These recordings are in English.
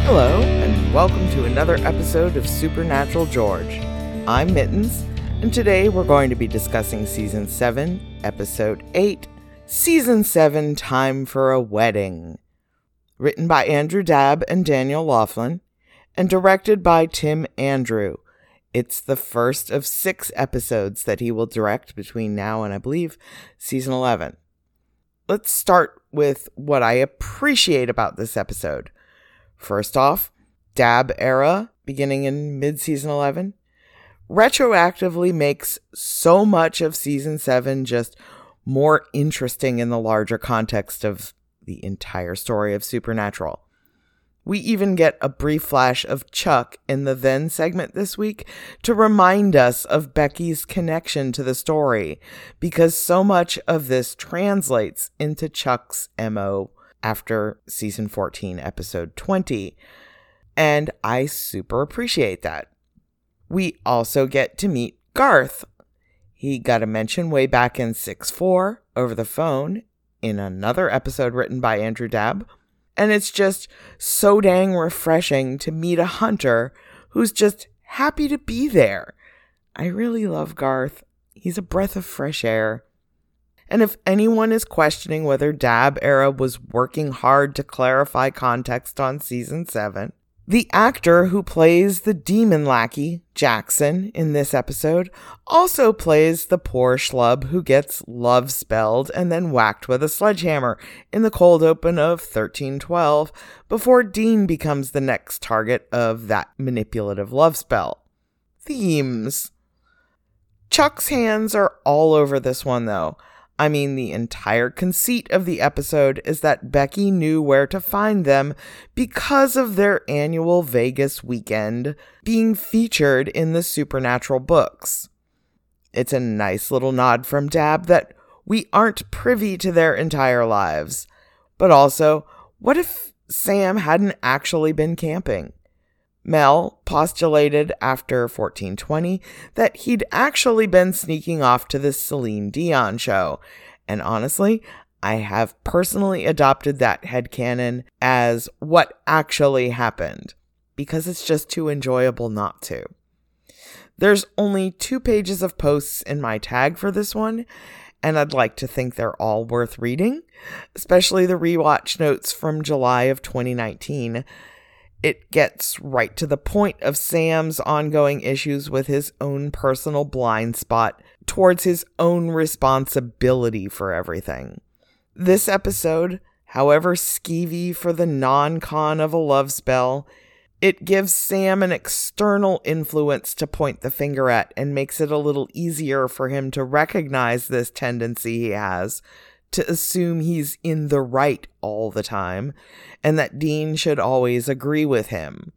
Hello, and welcome to another episode of Supernatural George. I'm Mittens, and today we're going to be discussing Season 7, Episode 8, Season 7, Time for a Wedding. Written by Andrew Dabb and Daniel Laughlin, and directed by Tim Andrew. It's the first of 6 episodes that he will direct between now and, I believe, Season 11. Let's start with what I appreciate about this episode. First off, Dabb era, beginning in mid-season 11, retroactively makes so much of season 7 just more interesting in the larger context of the entire story of Supernatural. We even get a brief flash of Chuck in the Then segment this week to remind us of Becky's connection to the story, because so much of this translates into Chuck's MO after season 14, episode 20, and I super appreciate that. We also get to meet Garth. He got a mention way back in 6-4 over the phone in another episode written by Andrew Dabb, and it's just so dang refreshing to meet a hunter who's just happy to be there. I really love Garth. He's a breath of fresh air. And if anyone is questioning whether Dabb era was working hard to clarify context on season 7, the actor who plays the demon lackey, Jackson, in this episode, also plays the poor schlub who gets love spelled and then whacked with a sledgehammer in the cold open of 1312 before Dean becomes the next target of that manipulative love spell. Themes. Chuck's hands are all over this one, though. I mean, the entire conceit of the episode is that Becky knew where to find them because of their annual Vegas weekend being featured in the Supernatural books. It's a nice little nod from Dabb that we aren't privy to their entire lives. But also, what if Sam hadn't actually been camping? Mel postulated after 1420 that he'd actually been sneaking off to the Celine Dion show, and honestly, I have personally adopted that headcanon as what actually happened, because it's just too enjoyable not to. There's only 2 pages of posts in my tag for this one, and I'd like to think they're all worth reading, especially the rewatch notes from July of 2019. It gets right to the point of Sam's ongoing issues with his own personal blind spot towards his own responsibility for everything. This episode, however skeevy for the non-con of a love spell, it gives Sam an external influence to point the finger at and makes it a little easier for him to recognize this tendency he has to assume he's in the right all the time, and that Dean should always agree with him.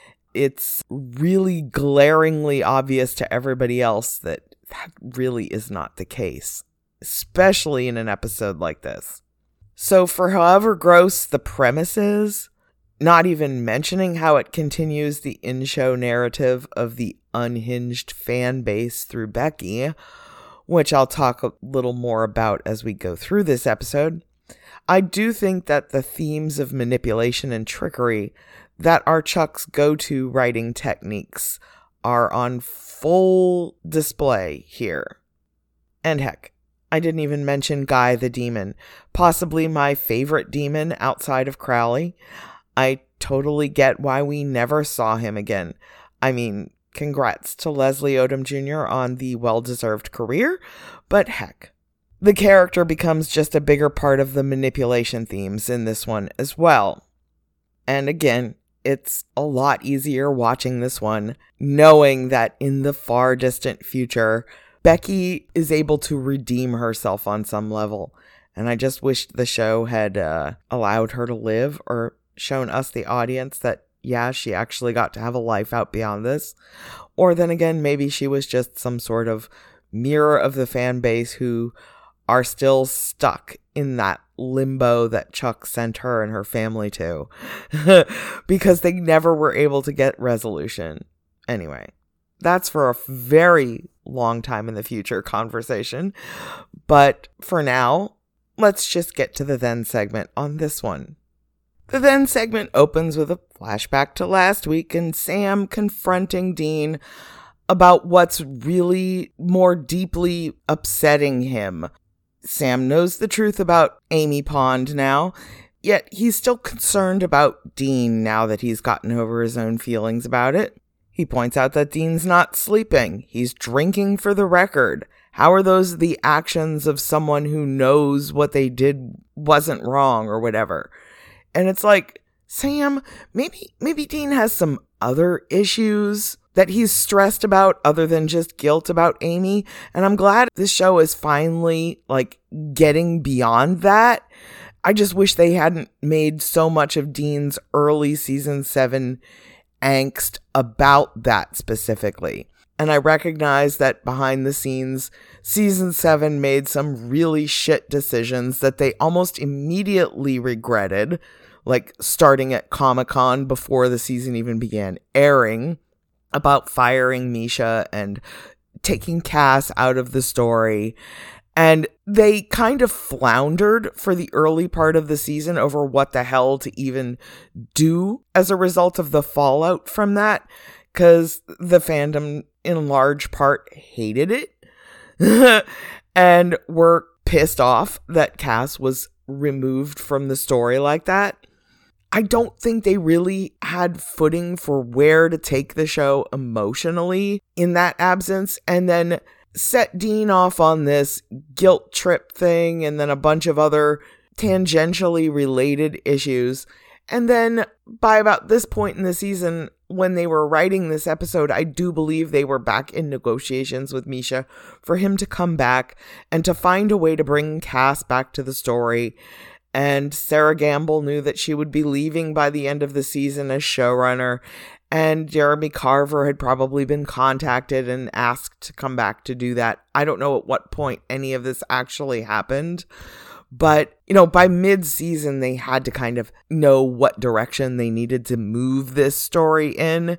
It's really glaringly obvious to everybody else that that really is not the case, especially in an episode like this. So for however gross the premise is, not even mentioning how it continues the in-show narrative of the unhinged fan base through Becky, which I'll talk a little more about as we go through this episode, I do think that the themes of manipulation and trickery that are Chuck's go-to writing techniques are on full display here. And heck, I didn't even mention Guy the Demon, possibly my favorite demon outside of Crowley. I totally get why we never saw him again. I mean, congrats to Leslie Odom Jr. on the well-deserved career, but heck, the character becomes just a bigger part of the manipulation themes in this one as well. And again, it's a lot easier watching this one, knowing that in the far distant future, Becky is able to redeem herself on some level. And I just wished the show had allowed her to live, or shown us, the audience, that yeah, she actually got to have a life out beyond this. Or then again, maybe she was just some sort of mirror of the fan base who are still stuck in that limbo that Chuck sent her and her family to because they never were able to get resolution. Anyway, that's for a very long time in the future conversation. But for now, let's just get to the then segment on this one. The then segment opens with a flashback to last week and Sam confronting Dean about what's really more deeply upsetting him. Sam knows the truth about Amy Pond now, yet he's still concerned about Dean now that he's gotten over his own feelings about it. He points out that Dean's not sleeping. He's drinking for the record. How are those the actions of someone who knows what they did wasn't wrong or whatever? And it's like, Sam, maybe Dean has some other issues that he's stressed about other than just guilt about Amy. And I'm glad this show is finally getting beyond that. I just wish they hadn't made so much of Dean's early season 7 angst about that specifically. And I recognize that behind the scenes, season 7 made some really shit decisions that they almost immediately regretted, like starting at Comic-Con before the season even began airing, about firing Misha and taking Cass out of the story. And they kind of floundered for the early part of the season over what the hell to even do as a result of the fallout from that, because the fandom in large part hated it and were pissed off that Cass was removed from the story like that. I don't think they really had footing for where to take the show emotionally in that absence, and then set Dean off on this guilt trip thing and then a bunch of other tangentially related issues. And then by about this point in the season, when they were writing this episode, I do believe they were back in negotiations with Misha for him to come back and to find a way to bring Cass back to the story. And Sarah Gamble knew that she would be leaving by the end of the season as showrunner. And Jeremy Carver had probably been contacted and asked to come back to do that. I don't know at what point any of this actually happened. But, by mid-season, they had to kind of know what direction they needed to move this story in.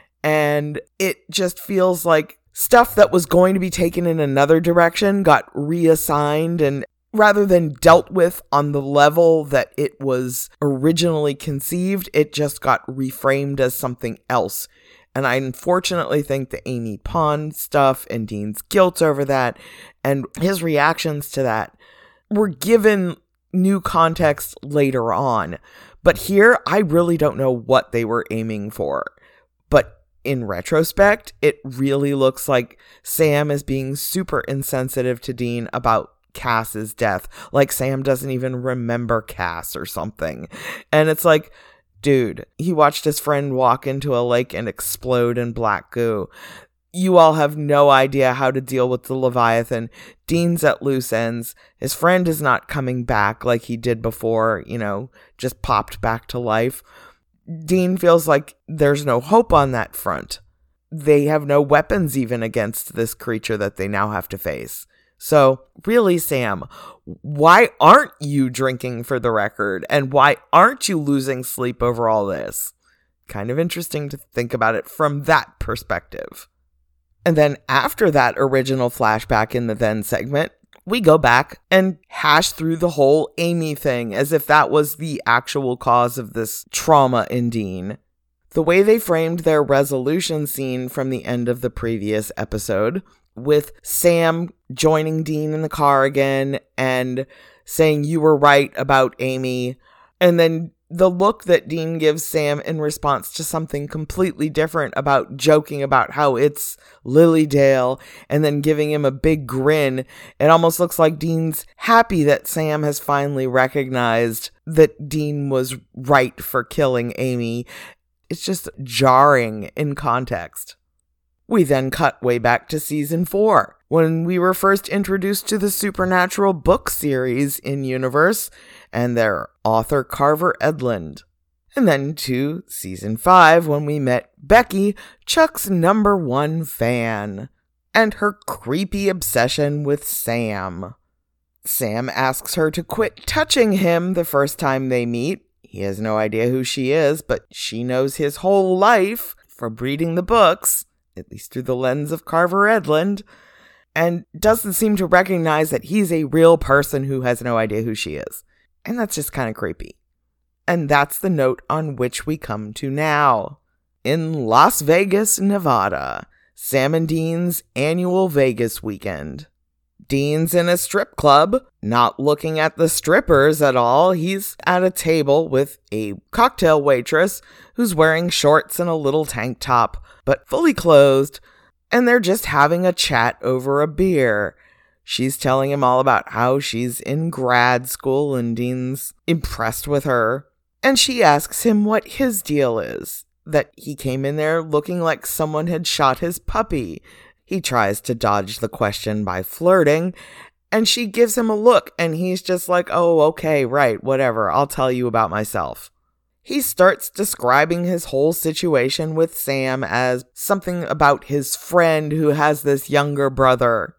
And it just feels like stuff that was going to be taken in another direction got reassigned, and rather than dealt with on the level that it was originally conceived, it just got reframed as something else. And I unfortunately think the Amy Pond stuff and Dean's guilt over that and his reactions to that were given new context later on. But here, I really don't know what they were aiming for. But in retrospect, it really looks like Sam is being super insensitive to Dean about Cass's death. Like Sam doesn't even remember Cass or something. And it's like, dude, he watched his friend walk into a lake and explode in black goo. You all have no idea how to deal with the Leviathan. Dean's at loose ends. His friend is not coming back like he did before, just popped back to life. Dean feels like there's no hope on that front. They have no weapons even against this creature that they now have to face. So, really, Sam, why aren't you drinking for the record? And why aren't you losing sleep over all this? Kind of interesting to think about it from that perspective. And then after that original flashback in the then segment, we go back and hash through the whole Amy thing as if that was the actual cause of this trauma in Dean. The way they framed their resolution scene from the end of the previous episode, with Sam joining Dean in the car again and saying, "You were right about Amy," and then the look that Dean gives Sam in response to something completely different about joking about how it's Lilydale and then giving him a big grin. It almost looks like Dean's happy that Sam has finally recognized that Dean was right for killing Amy. It's just jarring in context. We then cut way back to season 4, when we were first introduced to the Supernatural book series in Universe and their author Carver Edlund. And then to season 5, when we met Becky, Chuck's #1 fan, and her creepy obsession with Sam. Sam asks her to quit touching him the first time they meet. He has no idea who she is, but she knows his whole life from reading the books, at least through the lens of Carver Edlund, and doesn't seem to recognize that he's a real person who has no idea who she is. And that's just kind of creepy. And that's the note on which we come to now. In Las Vegas, Nevada, Sam and Dean's annual Vegas weekend. Dean's in a strip club, not looking at the strippers at all. He's at a table with a cocktail waitress who's wearing shorts and a little tank top, but fully clothed, and they're just having a chat over a beer. She's telling him all about how she's in grad school, and Dean's impressed with her. And she asks him what his deal is, that he came in there looking like someone had shot his puppy. He tries to dodge the question by flirting, and she gives him a look, and he's just like, oh, okay, right, whatever, I'll tell you about myself. He starts describing his whole situation with Sam as something about his friend who has this younger brother.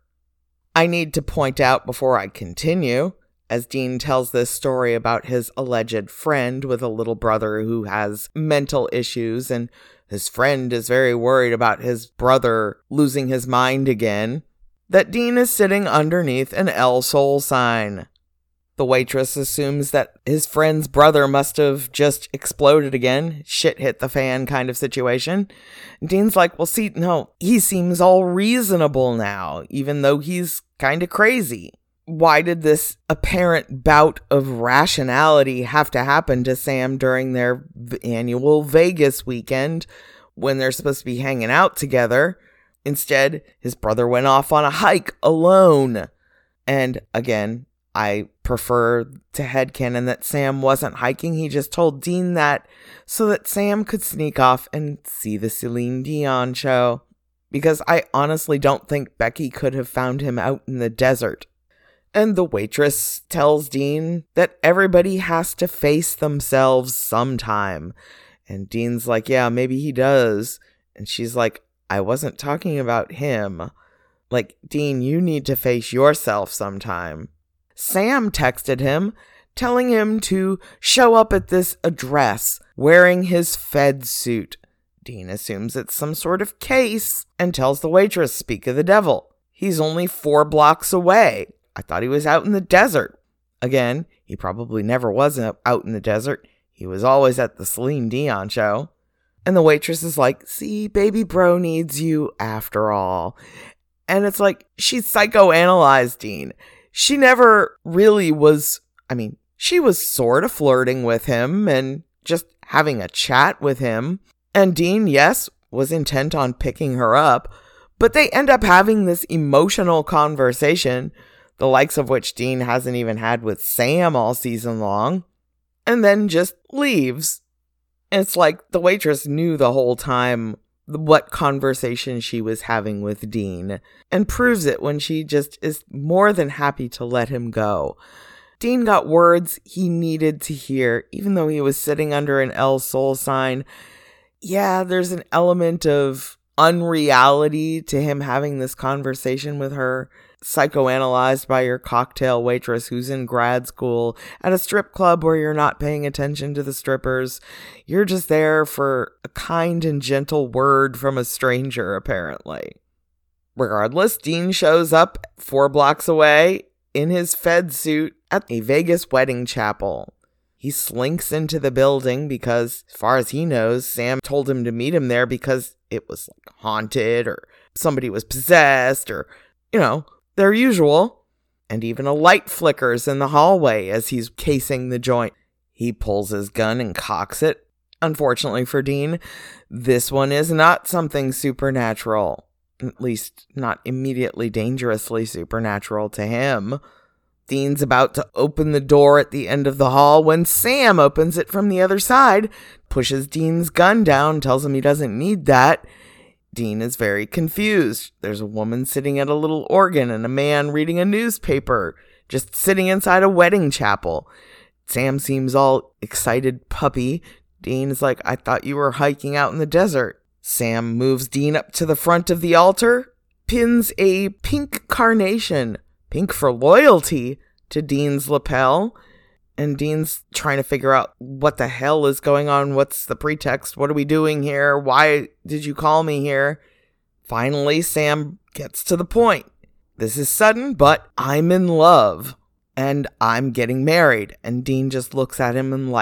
I need to point out before I continue, as Dean tells this story about his alleged friend with a little brother who has mental issues, and his friend is very worried about his brother losing his mind again, that Dean is sitting underneath an El Sol sign. The waitress assumes that his friend's brother must have just exploded again, shit hit the fan kind of situation. Dean's like, well, see, no, he seems all reasonable now, even though he's kind of crazy. Why did this apparent bout of rationality have to happen to Sam during their annual Vegas weekend when they're supposed to be hanging out together? Instead, his brother went off on a hike alone. And again, I prefer to headcanon that Sam wasn't hiking. He just told Dean that so that Sam could sneak off and see the Celine Dion show. Because I honestly don't think Becky could have found him out in the desert. And the waitress tells Dean that everybody has to face themselves sometime. And Dean's like, yeah, maybe he does. And she's like, I wasn't talking about him. Like, Dean, you need to face yourself sometime. Sam texted him, telling him to show up at this address wearing his Fed suit. Dean assumes it's some sort of case and tells the waitress, speak of the devil. He's only 4 blocks away. I thought he was out in the desert. Again, he probably never was out in the desert. He was always at the Celine Dion show. And the waitress is like, see, baby bro needs you after all. And it's like, she psychoanalyzed Dean. She never really was, she was sort of flirting with him and just having a chat with him. And Dean, yes, was intent on picking her up. But they end up having this emotional conversation, the likes of which Dean hasn't even had with Sam all season long, and then just leaves. It's like the waitress knew the whole time what conversation she was having with Dean, and proves it when she just is more than happy to let him go. Dean got words he needed to hear, even though he was sitting under an El Sol sign. Yeah, there's an element of unreality to him having this conversation with her, psychoanalyzed by your cocktail waitress who's in grad school at a strip club where you're not paying attention to the strippers. You're just there for a kind and gentle word from a stranger, apparently. Regardless, Dean shows up 4 blocks away in his Fed suit at a Vegas wedding chapel. He slinks into the building because, as far as he knows, Sam told him to meet him there because it was like haunted or somebody was possessed or, their usual. And even a light flickers in the hallway as he's casing the joint. He pulls his gun and cocks it. Unfortunately for Dean, this one is not something supernatural. At least not immediately dangerously supernatural to him. Dean's about to open the door at the end of the hall when Sam opens it from the other side, pushes Dean's gun down, tells him he doesn't need that. Dean is very confused. There's a woman sitting at a little organ and a man reading a newspaper, just sitting inside a wedding chapel. Sam seems all excited puppy. Dean is like, I thought you were hiking out in the desert. Sam moves Dean up to the front of the altar, pins a pink carnation, pink for loyalty, to Dean's lapel. And Dean's trying to figure out what the hell is going on. What's the pretext? What are we doing here? Why did you call me here? Finally, Sam gets to the point. This is sudden, but I'm in love. And I'm getting married. And Dean just looks at him and like,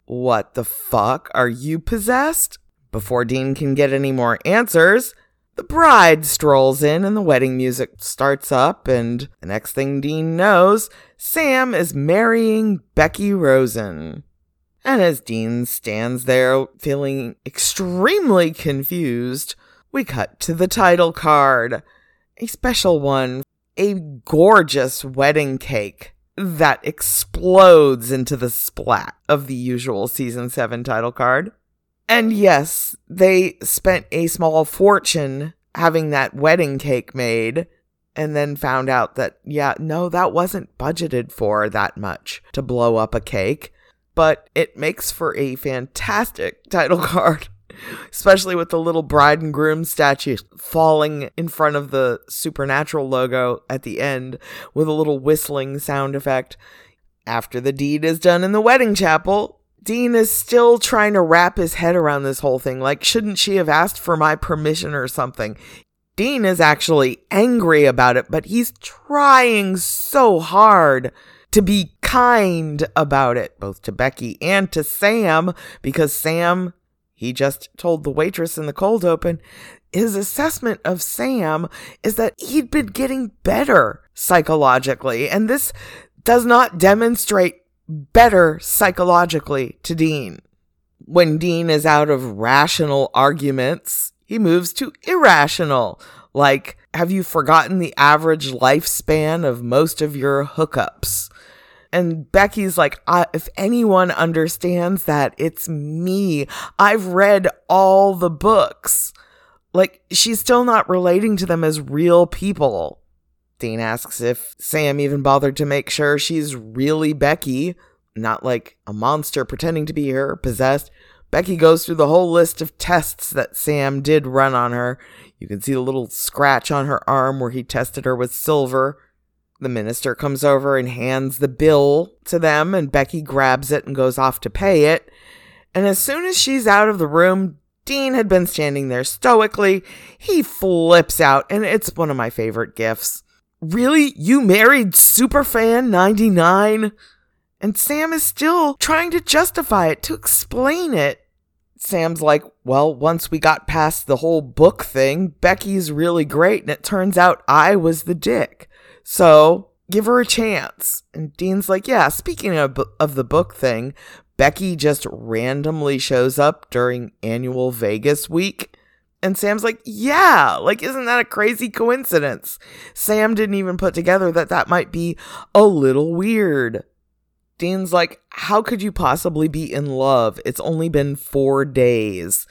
"What the fuck? Are you possessed?" Before Dean can get any more answers, the bride strolls in and the wedding music starts up, and the next thing Dean knows, Sam is marrying Becky Rosen. And as Dean stands there feeling extremely confused, we cut to the title card. A special one, a gorgeous wedding cake that explodes into the splat of the usual Season 7 title card. And yes, they spent a small fortune having that wedding cake made, and then found out that, that wasn't budgeted for that much to blow up a cake. But it makes for a fantastic title card, especially with the little bride and groom statue falling in front of the Supernatural logo at the end with a little whistling sound effect. After the deed is done in the wedding chapel, Dean is still trying to wrap his head around this whole thing. Like, shouldn't she have asked for my permission or something? Dean is actually angry about it, but he's trying so hard to be kind about it, both to Becky and to Sam, because Sam, he just told the waitress in the cold open, his assessment of Sam is that he'd been getting better psychologically, and this does not demonstrate better psychologically to Dean. When Dean is out of rational arguments, he moves to irrational, like, have you forgotten the average lifespan of most of your hookups? And Becky's like, if anyone understands that, it's me. I've read all the books. Like, she's still not relating to them as real people. Dean asks if Sam even bothered to make sure she's really Becky, not like a monster pretending to be her, possessed. Becky goes through the whole list of tests that Sam did run on her. You can see the little scratch on her arm where he tested her with silver. The minister comes over and hands the bill to them, and Becky grabs it and goes off to pay it. And as soon as she's out of the room, Dean had been standing there stoically. He flips out, and it's one of my favorite gifs. Really? You married Superfan 99? And Sam is still trying to justify it, to explain it. Sam's like, well, once we got past the whole book thing, Becky's really great, and it turns out I was the dick. So, give her a chance. And Dean's like, yeah, speaking of the book thing, Becky just randomly shows up during annual Vegas week. And Sam's like, yeah, like, isn't that a crazy coincidence? Sam didn't even put together that might be a little weird. Dean's like, how could you possibly be in love? It's only been 4 days.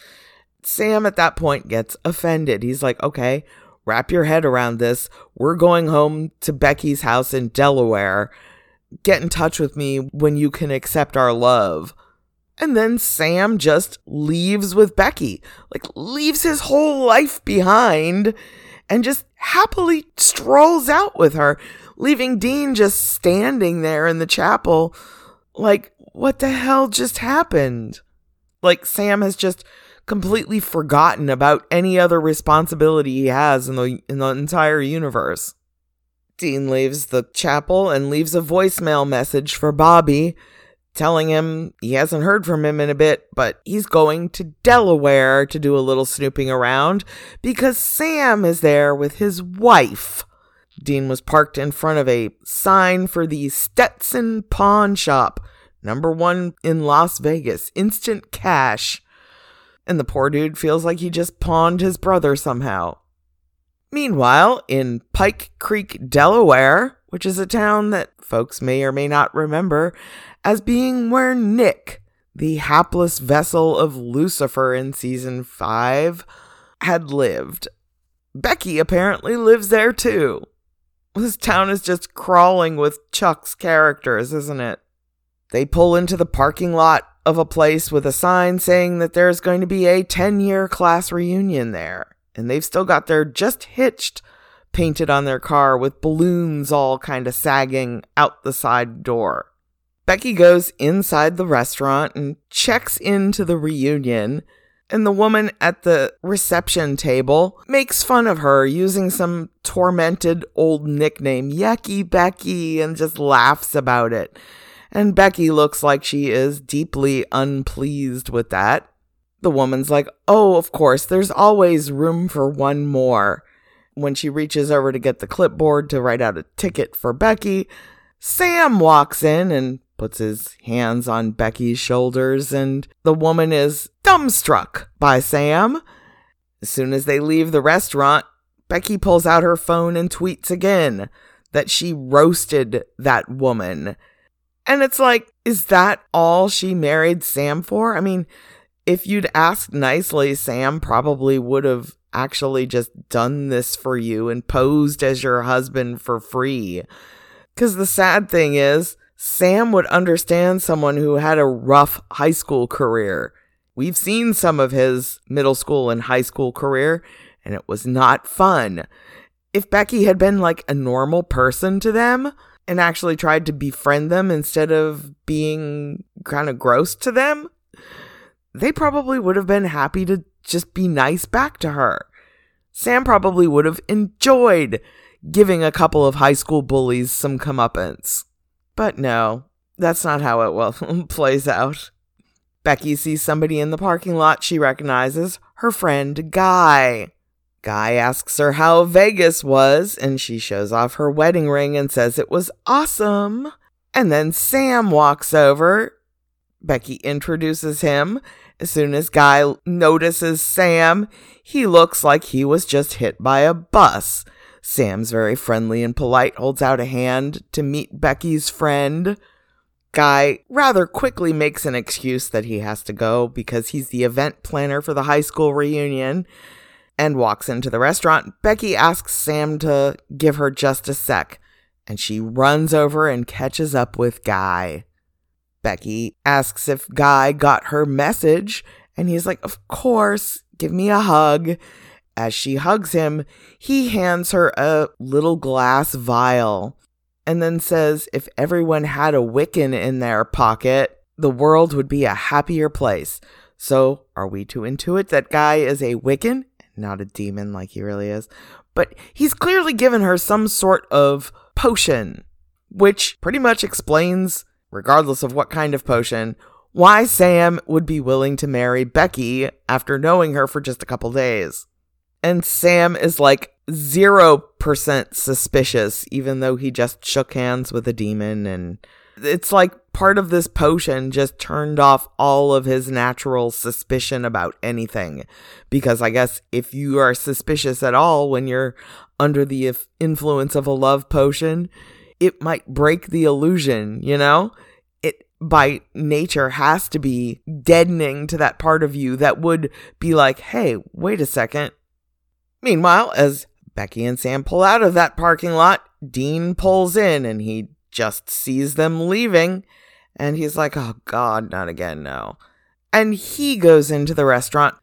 Sam at that point gets offended. He's like, okay, wrap your head around this. We're going home to Becky's house in Delaware. Get in touch with me when you can accept our love. And then Sam just leaves with Becky, like leaves his whole life behind and just happily strolls out with her, leaving Dean just standing there in the chapel like, what the hell just happened? Like, Sam has just completely forgotten about any other responsibility he has in the entire universe. Dean leaves the chapel and leaves a voicemail message for Bobby, telling him he hasn't heard from him in a bit, but he's going to Delaware to do a little snooping around because Sam is there with his wife. Dean was parked in front of a sign for the Stetson Pawn Shop, #1 in Las Vegas, instant cash. And the poor dude feels like he just pawned his brother somehow. Meanwhile, in Pike Creek, Delaware, which is a town that folks may or may not remember as being where Nick, the hapless vessel of Lucifer in season 5, had lived. Becky apparently lives there too. This town is just crawling with Chuck's characters, isn't it? They pull into the parking lot of a place with a sign saying that there's going to be a 10-year class reunion there. And they've still got their "just hitched" painted on their car with balloons all kind of sagging out the side door. Becky goes inside the restaurant and checks into the reunion, and the woman at the reception table makes fun of her using some tormented old nickname, Yucky Becky, and just laughs about it. And Becky looks like she is deeply unpleased with that. The woman's like, oh, of course, there's always room for one more. When she reaches over to get the clipboard to write out a ticket for Becky, Sam walks in and puts his hands on Becky's shoulders, and the woman is dumbstruck by Sam. As soon as they leave the restaurant, Becky pulls out her phone and tweets again that she roasted that woman. And it's like, is that all she married Sam for? I mean, if you'd asked nicely, Sam probably would have actually just done this for you and posed as your husband for free. Because the sad thing is, Sam would understand someone who had a rough high school career. We've seen some of his middle school and high school career, and it was not fun. If Becky had been like a normal person to them and actually tried to befriend them instead of being kind of gross to them, they probably would have been happy to just be nice back to her. Sam probably would have enjoyed giving a couple of high school bullies some comeuppance. But no, that's not how it plays out. Becky sees somebody in the parking lot she recognizes, her friend Guy. Guy asks her how Vegas was, and she shows off her wedding ring and says it was awesome. And then Sam walks over. Becky introduces him. As soon as Guy notices Sam, he looks like he was just hit by a bus. Sam's very friendly and polite, holds out a hand to meet Becky's friend. Guy rather quickly makes an excuse that he has to go because he's the event planner for the high school reunion and walks into the restaurant. Becky asks Sam to give her just a sec, and she runs over and catches up with Guy. Becky asks if Guy got her message, and he's like, of course, give me a hug. As she hugs him, he hands her a little glass vial and then says if everyone had a Wiccan in their pocket, the world would be a happier place. So are we to intuit that Guy is a Wiccan? Not a demon like he really is. But he's clearly given her some sort of potion, which pretty much explains, regardless of what kind of potion, why Sam would be willing to marry Becky after knowing her for just a couple days. And Sam is like 0% suspicious, even though he just shook hands with a demon. And it's like part of this potion just turned off all of his natural suspicion about anything. Because I guess if you are suspicious at all when you're under the influence of a love potion, it might break the illusion, you know? It, by nature, has to be deadening to that part of you that would be like, hey, wait a second. Meanwhile, as Becky and Sam pull out of that parking lot, Dean pulls in and he just sees them leaving. And he's like, oh God, not again, no. And he goes into the restaurant.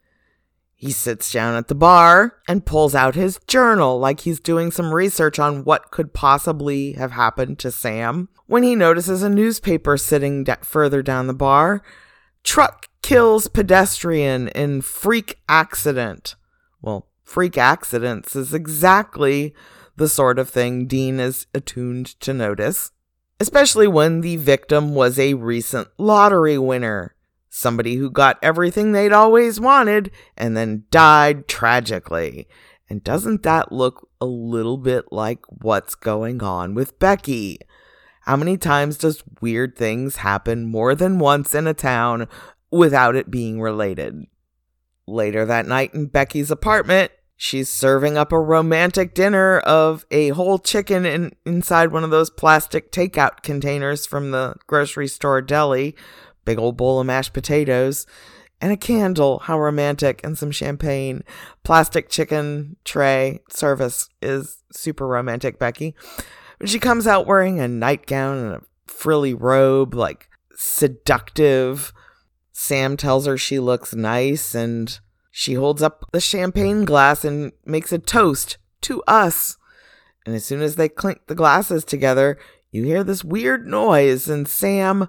He sits down at the bar and pulls out his journal like he's doing some research on what could possibly have happened to Sam. When he notices a newspaper sitting further down the bar, truck kills pedestrian in freak accident. Well, freak accidents is exactly the sort of thing Dean is attuned to notice, especially when the victim was a recent lottery winner, somebody who got everything they'd always wanted and then died tragically. And doesn't that look a little bit like what's going on with Becky? How many times does weird things happen more than once in a town without it being related? Later that night in Becky's apartment, she's serving up a romantic dinner of a whole chicken inside one of those plastic takeout containers from the grocery store deli, big old bowl of mashed potatoes, and a candle. How romantic. And some champagne. Plastic chicken tray service is super romantic, Becky. When she comes out wearing a nightgown and a frilly robe, like seductive, Sam tells her she looks nice, and she holds up the champagne glass and makes a toast to us. And as soon as they clink the glasses together, you hear this weird noise, and Sam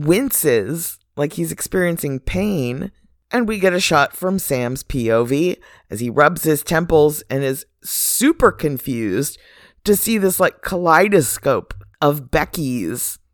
winces like he's experiencing pain. And we get a shot from Sam's POV as he rubs his temples and is super confused to see this like kaleidoscope of Becky's.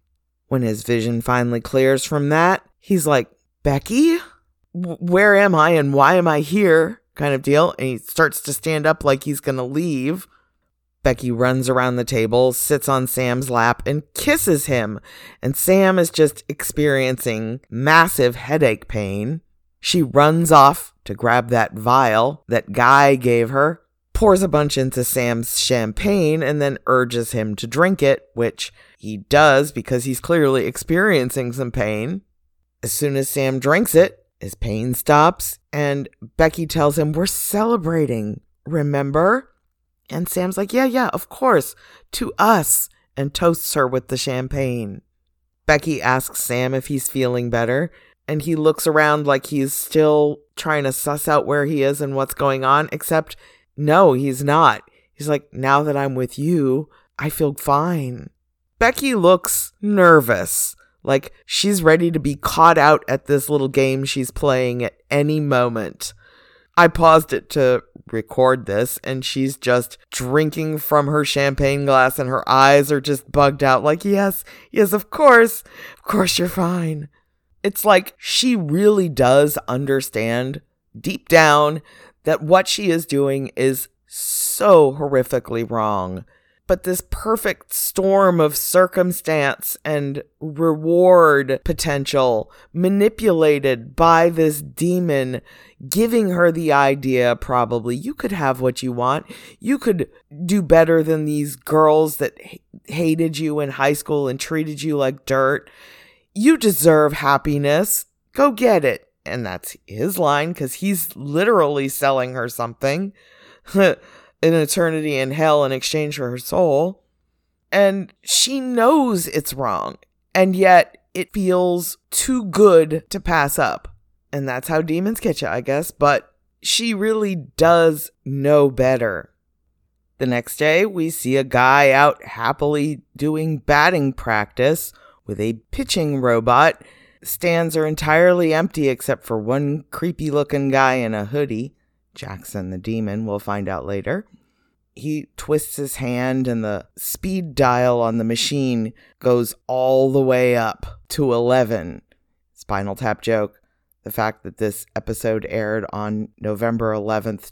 When his vision finally clears from that, he's like, Becky? Where am I and why am I here? Kind of deal. And he starts to stand up like he's going to leave. Becky runs around the table, sits on Sam's lap, and kisses him. And Sam is just experiencing massive headache pain. She runs off to grab that vial that Guy gave her, pours a bunch into Sam's champagne, and then urges him to drink it, which he does because he's clearly experiencing some pain. As soon as Sam drinks it, his pain stops, and Becky tells him, we're celebrating, remember? And Sam's like, yeah, of course, to us, and toasts her with the champagne. Becky asks Sam if he's feeling better, and he looks around like he's still trying to suss out where he is and what's going on, except no, he's not. He's like, now that I'm with you, I feel fine. Becky looks nervous, like she's ready to be caught out at this little game she's playing at any moment. I paused it to record this, and she's just drinking from her champagne glass, and her eyes are just bugged out like, yes, of course you're fine. It's like she really does understand deep down that what she is doing is so horrifically wrong. But this perfect storm of circumstance and reward potential manipulated by this demon, giving her the idea probably, you could have what you want. You could do better than these girls that hated you in high school and treated you like dirt. You deserve happiness. Go get it. And that's his line, because he's literally selling her something. An eternity in hell in exchange for her soul. And she knows it's wrong. And yet it feels too good to pass up. And that's how demons get you, I guess. But she really does know better. The next day, we see a guy out happily doing batting practice with a pitching robot. Stands are entirely empty except for one creepy looking guy in a hoodie. Jackson the demon, we'll find out later. He twists his hand and the speed dial on the machine goes all the way up to 11. Spinal Tap joke. The fact that this episode aired on November 11th,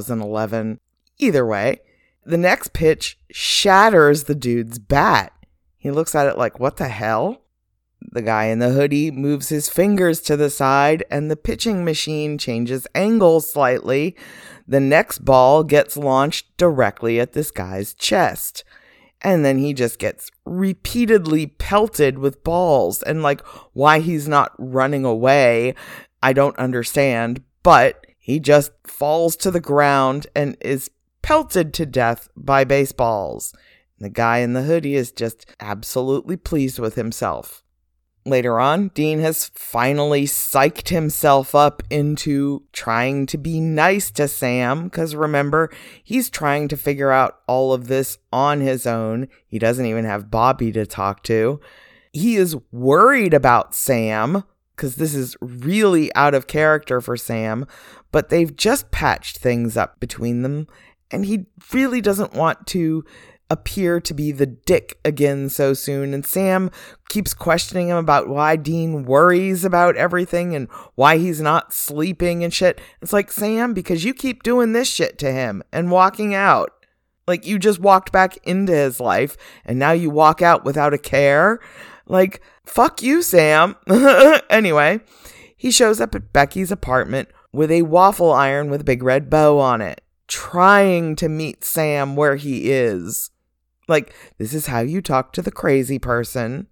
2011. Either way, the next pitch shatters the dude's bat. He looks at it like, what the hell? The guy in the hoodie moves his fingers to the side and the pitching machine changes angle slightly. The next ball gets launched directly at this guy's chest. And then he just gets repeatedly pelted with balls. And like, why he's not running away, I don't understand. But he just falls to the ground and is pelted to death by baseballs. And the guy in the hoodie is just absolutely pleased with himself. Later on, Dean has finally psyched himself up into trying to be nice to Sam, because remember, he's trying to figure out all of this on his own. He doesn't even have Bobby to talk to. He is worried about Sam, because this is really out of character for Sam, but they've just patched things up between them, and he really doesn't want to appear to be the dick again so soon. And Sam keeps questioning him about why Dean worries about everything and why he's not sleeping and shit. It's like, Sam, because you keep doing this shit to him and walking out. Like, you just walked back into his life and now you walk out without a care. Like, fuck you, Sam. Anyway, he shows up at Becky's apartment with a waffle iron with a big red bow on it, trying to meet Sam where he is. Like, this is how you talk to the crazy person.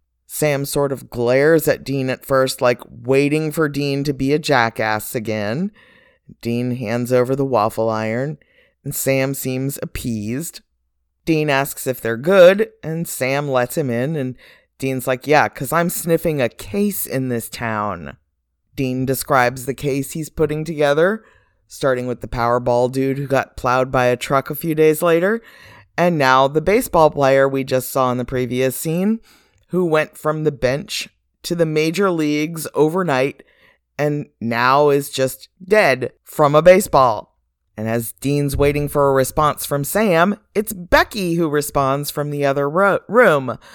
Sam sort of glares at Dean at first, like waiting for Dean to be a jackass again. Dean hands over the waffle iron, and Sam seems appeased. Dean asks if they're good, and Sam lets him in, and Dean's like, yeah, 'cause I'm sniffing a case in this town. Dean describes the case he's putting together, starting with the Powerball dude who got plowed by a truck a few days later, and now the baseball player we just saw in the previous scene, who went from the bench to the major leagues overnight and now is just dead from a baseball. And as Dean's waiting for a response from Sam, it's Becky who responds from the other room.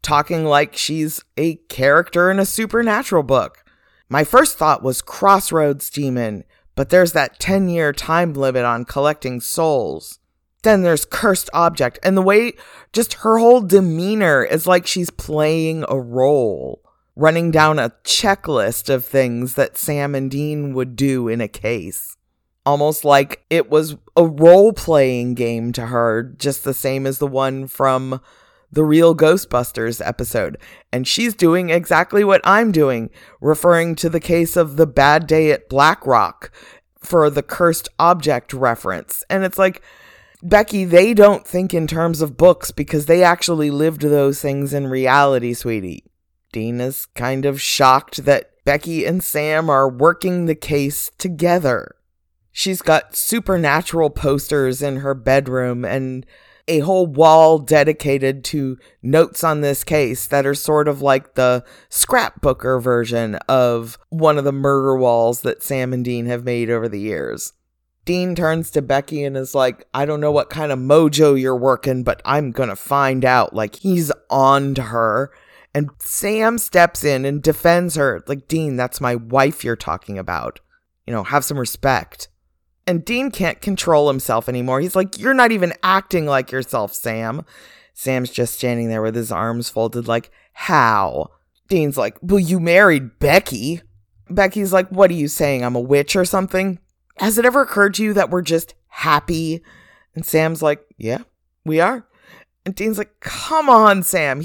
talking like she's a character in a supernatural book. My first thought was Crossroads Demon, but there's that 10-year time limit on collecting souls. Then there's Cursed Object, and the way just her whole demeanor is like she's playing a role, running down a checklist of things that Sam and Dean would do in a case. Almost like it was a role-playing game to her, just the same as the one from the Real Ghostbusters episode. And she's doing exactly what I'm doing, referring to the case of The Bad Day at Black Rock for the Cursed Object reference. And it's like, Becky, they don't think in terms of books because they actually lived those things in reality, sweetie. Dean is kind of shocked that Becky and Sam are working the case together. She's got supernatural posters in her bedroom and a whole wall dedicated to notes on this case that are sort of like the scrapbooker version of one of the murder walls that Sam and Dean have made over the years. Dean turns to Becky and is like, I don't know what kind of mojo you're working, but I'm gonna find out. Like, he's on to her. And Sam steps in and defends her. Like, Dean, that's my wife you're talking about. You know, have some respect. And Dean can't control himself anymore. He's like, you're not even acting like yourself, Sam. Sam's just standing there with his arms folded like, how? Dean's like, well, you married Becky. Becky's like, what are you saying? I'm a witch or something? Has it ever occurred to you that we're just happy? And Sam's like, yeah, we are. And Dean's like, come on, Sam.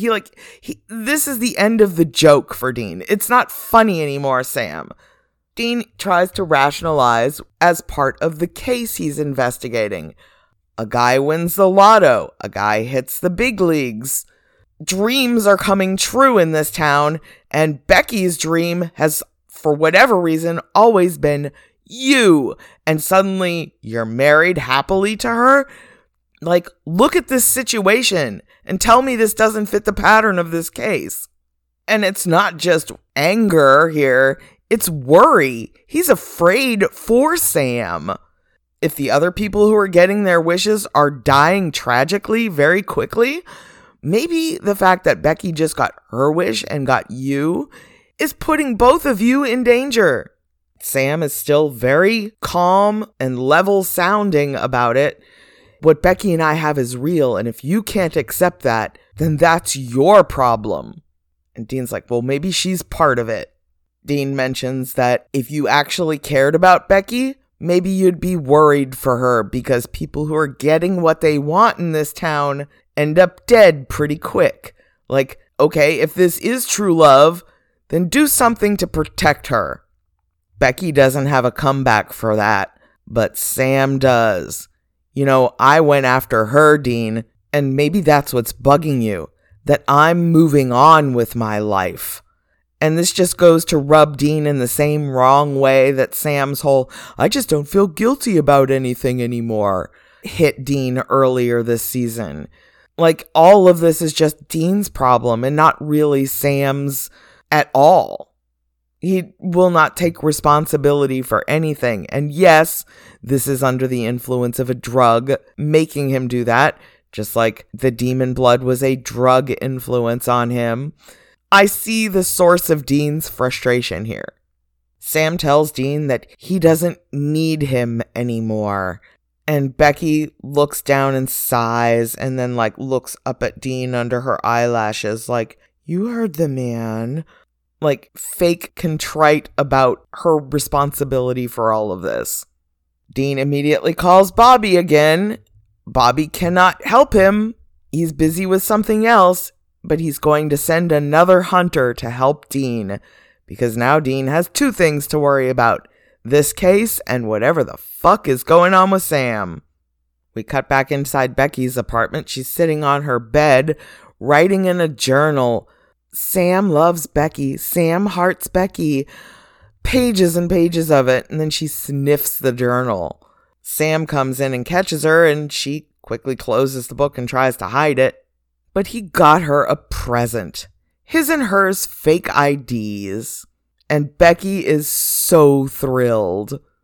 This is the end of the joke for Dean. It's not funny anymore, Sam. Dean tries to rationalize as part of the case he's investigating. A guy wins the lotto. A guy hits the big leagues. Dreams are coming true in this town, and Becky's dream has, for whatever reason, always been you. And suddenly you're married happily to her? Like, look at this situation and tell me this doesn't fit the pattern of this case. And it's not just anger here. It's worry. He's afraid for Sam. If the other people who are getting their wishes are dying tragically very quickly, maybe the fact that Becky just got her wish and got you is putting both of you in danger. Sam is still very calm and level sounding about it. What Becky and I have is real, and if you can't accept that, then that's your problem. And Dean's like, well, maybe she's part of it. Dean mentions that if you actually cared about Becky, maybe you'd be worried for her because people who are getting what they want in this town end up dead pretty quick. Like, okay, if this is true love, then do something to protect her. Becky doesn't have a comeback for that, but Sam does. You know, I went after her, Dean, and maybe that's what's bugging you, that I'm moving on with my life. And this just goes to rub Dean in the same wrong way that Sam's whole, I just don't feel guilty about anything anymore, hit Dean earlier this season. Like, all of this is just Dean's problem and not really Sam's at all. He will not take responsibility for anything. And yes, this is under the influence of a drug making him do that, just like the demon blood was a drug influence on him. I see the source of Dean's frustration here. Sam tells Dean that he doesn't need him anymore. And Becky looks down and sighs and then looks up at Dean under her eyelashes like, you heard the man. Like, fake contrite about her responsibility for all of this. Dean immediately calls Bobby again. Bobby cannot help him. He's busy with something else. But he's going to send another hunter to help Dean, because now Dean has two things to worry about, this case and whatever the fuck is going on with Sam. We cut back inside Becky's apartment. She's sitting on her bed, writing in a journal. Sam loves Becky. Sam hearts Becky. Pages and pages of it, and then she sniffs the journal. Sam comes in and catches her, and she quickly closes the book and tries to hide it. But he got her a present. His and hers fake IDs. And Becky is so thrilled.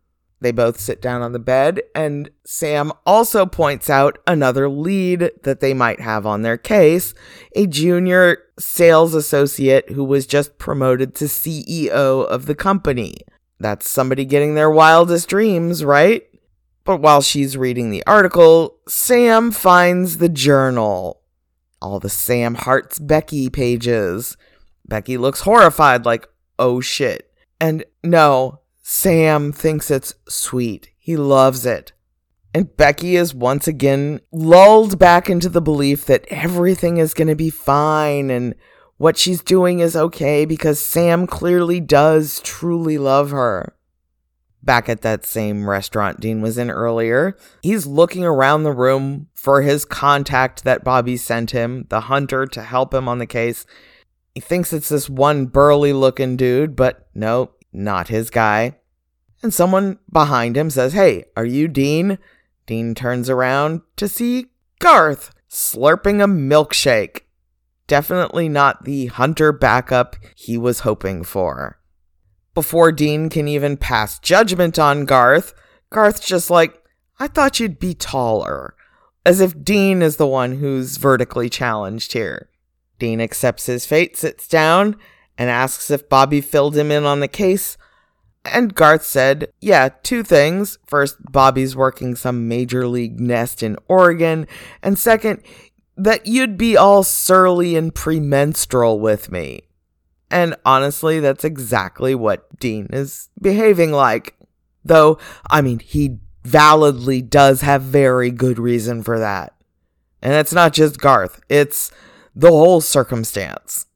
They both sit down on the bed, and Sam also points out another lead that they might have on their case, a junior sales associate who was just promoted to CEO of the company. That's somebody getting their wildest dreams, right? But while she's reading the article, Sam finds the journal. All the Sam Hearts Becky pages. Becky looks horrified, like, oh shit. And no, Sam thinks it's sweet. He loves it. And Becky is once again lulled back into the belief that everything is going to be fine and what she's doing is okay because Sam clearly does truly love her. Back at that same restaurant Dean was in earlier, he's looking around the room for his contact that Bobby sent him, the hunter, to help him on the case. He thinks it's this one burly-looking dude, but no, not his guy. And someone behind him says, "Hey, are you Dean?" Dean turns around to see Garth slurping a milkshake. Definitely not the hunter backup he was hoping for. Before Dean can even pass judgment on Garth's just like, "I thought you'd be taller." As if Dean is the one who's vertically challenged here. Dean accepts his fate, sits down, and asks if Bobby filled him in on the case. And Garth said, yeah, 2 things. First, Bobby's working some major league nest in Oregon. And second, that you'd be all surly and premenstrual with me. And honestly, that's exactly what Dean is behaving like. Though, I mean, he validly does have very good reason for that. And it's not just Garth, it's the whole circumstance.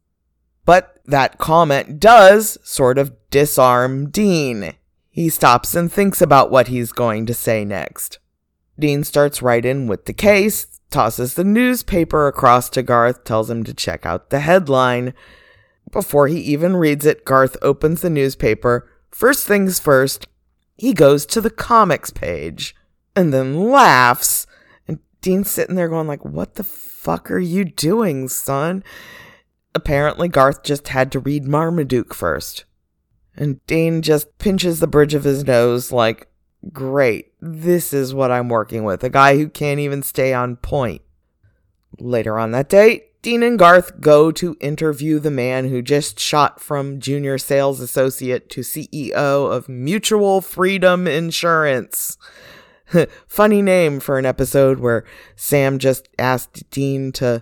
But that comment does sort of disarm Dean. He stops and thinks about what he's going to say next. Dean starts right in with the case, tosses the newspaper across to Garth, tells him to check out the headline. Before he even reads it, Garth opens the newspaper. First things first, he goes to the comics page and then laughs. And Dean's sitting there going like, what the fuck are you doing, son? Apparently, Garth just had to read Marmaduke first. And Dean just pinches the bridge of his nose like, great, this is what I'm working with. A guy who can't even stay on point. Later on that day, Dean and Garth go to interview the man who just shot from junior sales associate to CEO of Mutual Freedom Insurance. Funny name for an episode where Sam just asked Dean to,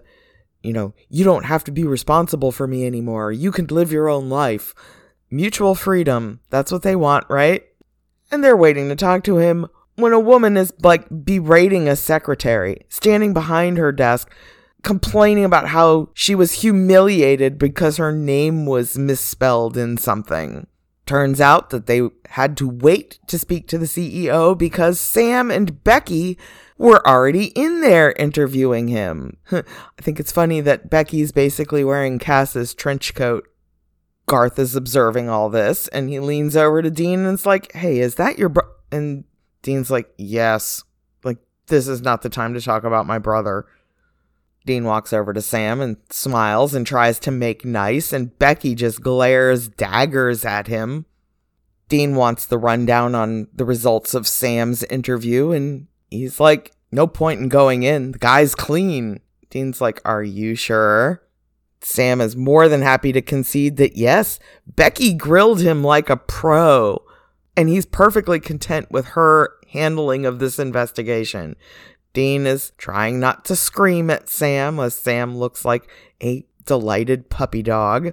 you don't have to be responsible for me anymore. You can live your own life. Mutual freedom. That's what they want, right? And they're waiting to talk to him when a woman is berating a secretary, standing behind her desk, complaining about how she was humiliated because her name was misspelled in something. Turns out that they had to wait to speak to the CEO because Sam and Becky were already in there interviewing him. I think it's funny that Becky's basically wearing Cass's trench coat. Garth is observing all this, and he leans over to Dean and is like, hey, is that your And Dean's like, yes. This is not the time to talk about my brother. Dean walks over to Sam and smiles and tries to make nice, and Becky just glares daggers at him. Dean wants the rundown on the results of Sam's interview, and he's like, no point in going in. The guy's clean. Dean's like, are you sure? Sam is more than happy to concede that yes, Becky grilled him like a pro, and he's perfectly content with her handling of this investigation. Dean is trying not to scream at Sam, as Sam looks like a delighted puppy dog.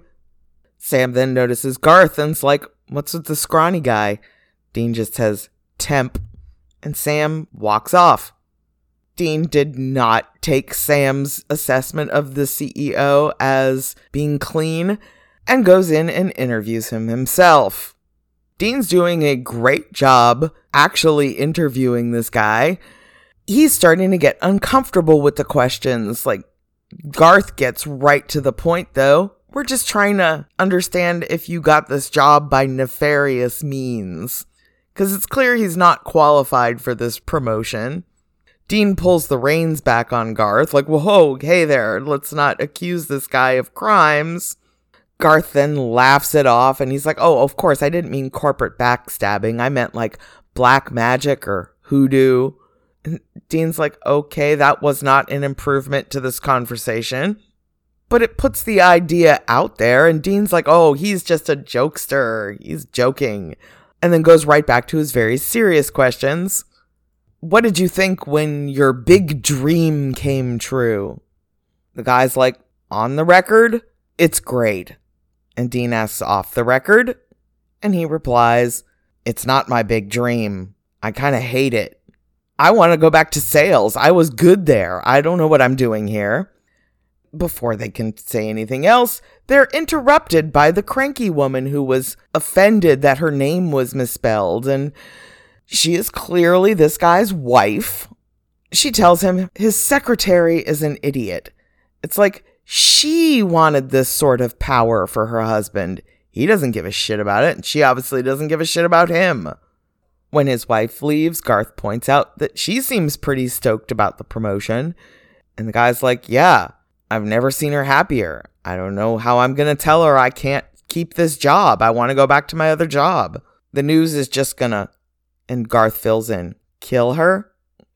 Sam then notices Garth and's like, what's with the scrawny guy? Dean just says, temp, and Sam walks off. Dean did not take Sam's assessment of the CEO as being clean and goes in and interviews him himself. Dean's doing a great job actually interviewing this guy. He's starting to get uncomfortable with the questions. Garth gets right to the point, though. We're just trying to understand if you got this job by nefarious means. Because it's clear he's not qualified for this promotion. Dean pulls the reins back on Garth, whoa, hey there, let's not accuse this guy of crimes. Garth then laughs it off, and he's like, oh, of course, I didn't mean corporate backstabbing. I meant, black magic or hoodoo. And Dean's like, okay, that was not an improvement to this conversation. But it puts the idea out there, and Dean's like, oh, he's just a jokester. He's joking. And then goes right back to his very serious questions. What did you think when your big dream came true? The guy's like, on the record, it's great. And Dean asks, off the record? And he replies, it's not my big dream. I kind of hate it. I want to go back to sales. I was good there. I don't know what I'm doing here. Before they can say anything else, they're interrupted by the cranky woman who was offended that her name was misspelled, and she is clearly this guy's wife. She tells him his secretary is an idiot. It's like she wanted this sort of power for her husband. He doesn't give a shit about it, and she obviously doesn't give a shit about him. When his wife leaves, Garth points out that she seems pretty stoked about the promotion, and the guy's like, yeah, I've never seen her happier. I don't know how I'm going to tell her I can't keep this job. I want to go back to my other job. The news is just gonna, and Garth fills in, kill her?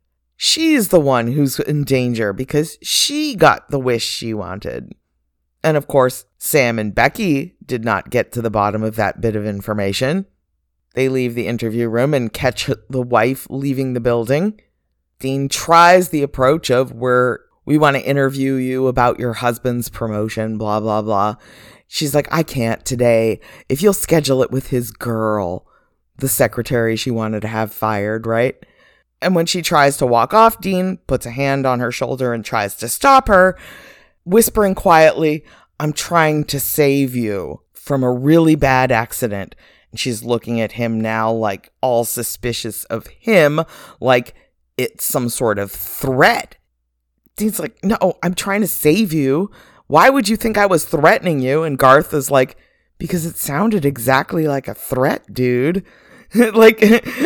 She's the one who's in danger because she got the wish she wanted. And of course, Sam and Becky did not get to the bottom of that bit of information. They leave the interview room and catch the wife leaving the building. Dean tries the approach of we want to interview you about your husband's promotion, blah, blah, blah. She's like, I can't today. If you'll schedule it with his girl, the secretary she wanted to have fired, right? And when she tries to walk off, Dean puts a hand on her shoulder and tries to stop her, whispering quietly, I'm trying to save you from a really bad accident. And she's looking at him now like all suspicious of him, like it's some sort of threat. Dean's like, no, I'm trying to save you. Why would you think I was threatening you? And Garth is like, because it sounded exactly like a threat, dude. Like,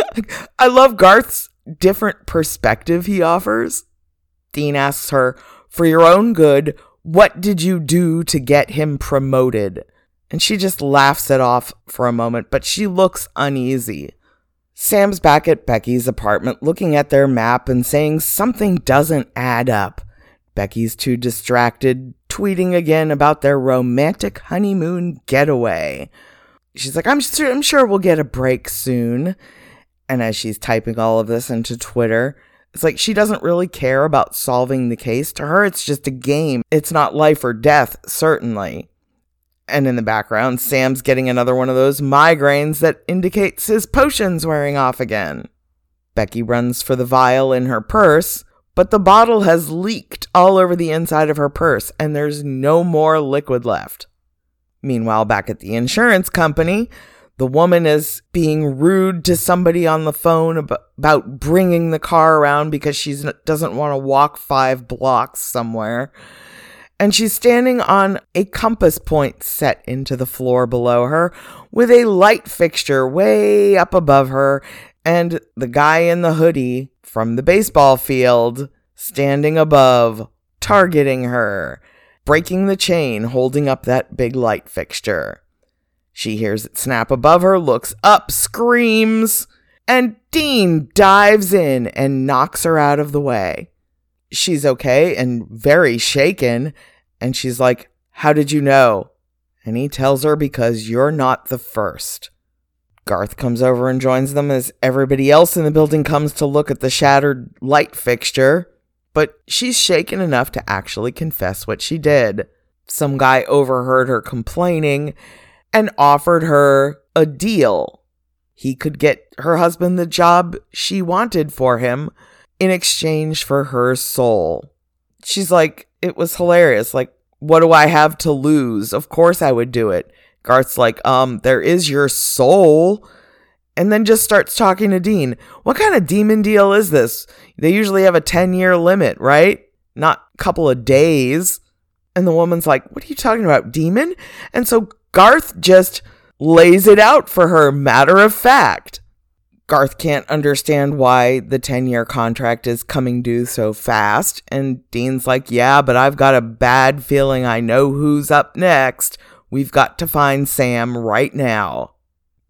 I love Garth's different perspective he offers. Dean asks her, for your own good, what did you do to get him promoted? And she just laughs it off for a moment, but she looks uneasy. Sam's back at Becky's apartment looking at their map and saying something doesn't add up. Becky's too distracted, tweeting again about their romantic honeymoon getaway. She's like, I'm sure we'll get a break soon. And as she's typing all of this into Twitter, it's like she doesn't really care about solving the case. To her, it's just a game. It's not life or death, certainly. And in the background, Sam's getting another one of those migraines that indicates his potion's wearing off again. Becky runs for the vial in her purse, but the bottle has leaked all over the inside of her purse, and there's no more liquid left. Meanwhile, back at the insurance company, the woman is being rude to somebody on the phone about bringing the car around because she doesn't want to walk 5 blocks somewhere. And she's standing on a compass point set into the floor below her with a light fixture way up above her and the guy in the hoodie from the baseball field standing above, targeting her, breaking the chain, holding up that big light fixture. She hears it snap above her, looks up, screams, and Dean dives in and knocks her out of the way. She's okay and very shaken. And she's like, how did you know? And he tells her, because you're not the first. Garth comes over and joins them as everybody else in the building comes to look at the shattered light fixture. But she's shaken enough to actually confess what she did. Some guy overheard her complaining and offered her a deal. He could get her husband the job she wanted for him in exchange for her soul. She's like, it was hilarious. Like, what do I have to lose? Of course I would do it. Garth's like, there is your soul. And then just starts talking to Dean. What kind of demon deal is this? They usually have a 10-year limit, right? Not a couple of days. And the woman's like, what are you talking about, demon? And so Garth just lays it out for her, matter of fact. Garth can't understand why the 10-year contract is coming due so fast. And Dean's like, yeah, but I've got a bad feeling I know who's up next. We've got to find Sam right now.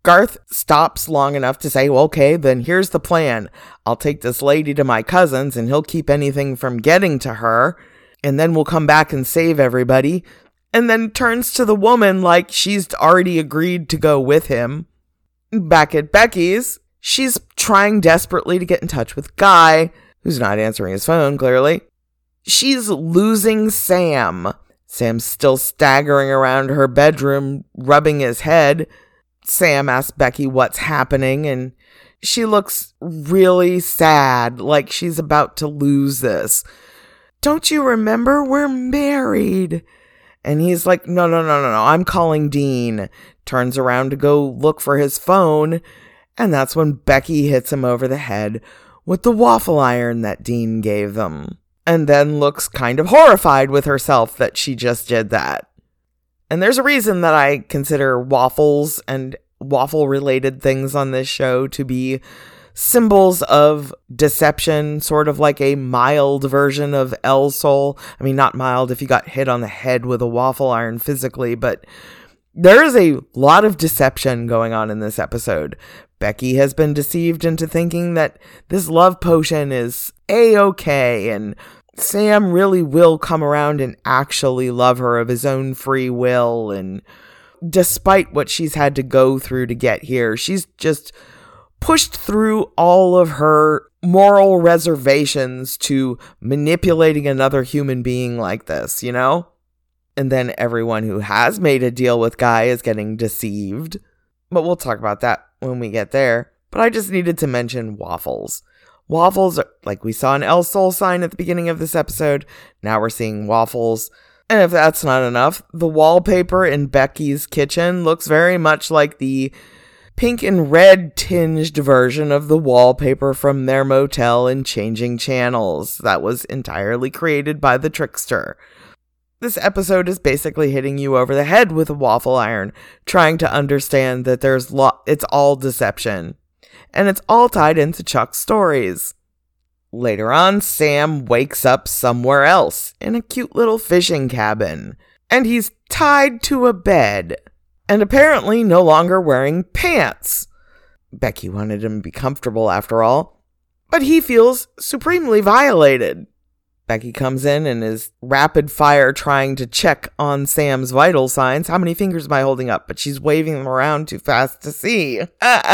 Garth stops long enough to say, well, okay, then here's the plan. I'll take this lady to my cousin's and he'll keep anything from getting to her. And then we'll come back and save everybody. And then turns to the woman like she's already agreed to go with him. Back at Becky's, she's trying desperately to get in touch with Guy, who's not answering his phone, clearly. She's losing Sam. Sam's still staggering around her bedroom, rubbing his head. Sam asks Becky what's happening, and she looks really sad, like she's about to lose this. Don't you remember? We're married. And he's like, no, I'm calling Dean. Turns around to go look for his phone, and that's when Becky hits him over the head with the waffle iron that Dean gave them. And then looks kind of horrified with herself that she just did that. And there's a reason that I consider waffles and waffle-related things on this show to be symbols of deception, sort of like a mild version of El Sol. I mean, not mild if you got hit on the head with a waffle iron physically, but there is a lot of deception going on in this episode. Becky has been deceived into thinking that this love potion is A-okay, and Sam really will come around and actually love her of his own free will, and despite what she's had to go through to get here, she's just pushed through all of her moral reservations to manipulating another human being like this, you know? And then everyone who has made a deal with Guy is getting deceived. But we'll talk about that when we get there. But I just needed to mention waffles. Waffles, are, like we saw an El Sol sign at the beginning of this episode, now we're seeing waffles. And if that's not enough, the wallpaper in Becky's kitchen looks very much like the pink and red tinged version of the wallpaper from their motel in Changing Channels that was entirely created by the trickster. This episode is basically hitting you over the head with a waffle iron, trying to understand that it's all deception. And it's all tied into Chuck's stories. Later on, Sam wakes up somewhere else, in a cute little fishing cabin. And he's tied to a bed. And apparently no longer wearing pants. Becky wanted him to be comfortable after all. But he feels supremely violated. Becky comes in and is rapid fire trying to check on Sam's vital signs. How many fingers am I holding up? But she's waving them around too fast to see.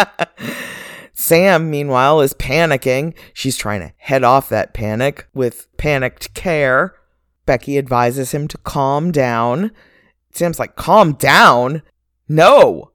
Sam, meanwhile, is panicking. She's trying to head off that panic with panicked care. Becky advises him to calm down. Sam's like, calm down? No!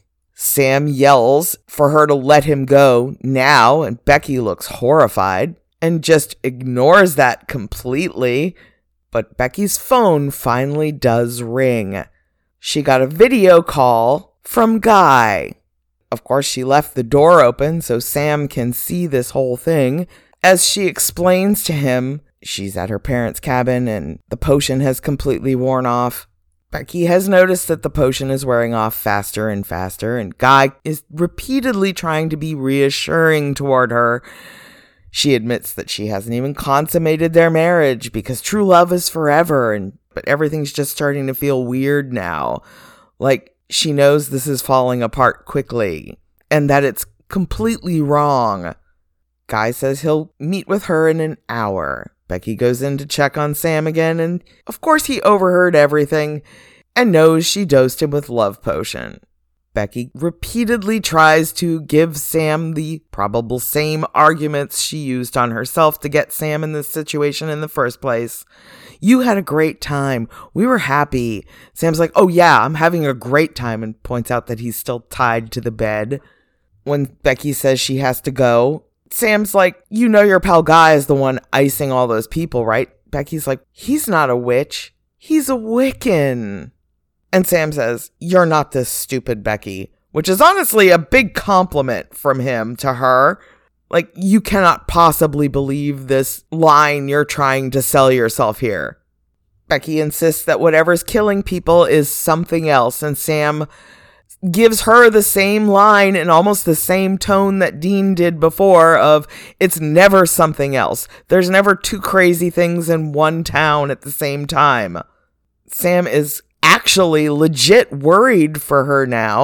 Sam yells for her to let him go now, and Becky looks horrified and just ignores that completely. But Becky's phone finally does ring. She got a video call from Guy. Of course, she left the door open so Sam can see this whole thing. As she explains to him, she's at her parents' cabin and the potion has completely worn off. Becky has noticed that the potion is wearing off faster and faster, and Guy is repeatedly trying to be reassuring toward her. She admits that she hasn't even consummated their marriage because true love is forever, but everything's just starting to feel weird now. Like, she knows this is falling apart quickly, and that it's completely wrong. Guy says he'll meet with her in an hour. Becky goes in to check on Sam again, and of course he overheard everything and knows she dosed him with love potion. Becky repeatedly tries to give Sam the probable same arguments she used on herself to get Sam in this situation in the first place. You had a great time. We were happy. Sam's like, oh yeah, I'm having a great time, and points out that he's still tied to the bed. When Becky says she has to go, Sam's like, you know your pal Guy is the one icing all those people, right? Becky's like, he's not a witch. He's a Wiccan. And Sam says, you're not this stupid, Becky, which is honestly a big compliment from him to her. Like, you cannot possibly believe this line you're trying to sell yourself here. Becky insists that whatever's killing people is something else, and Sam gives her the same line in almost the same tone that Dean did before of, it's never something else. There's never two crazy things in one town at the same time. Sam is actually legit worried for her now.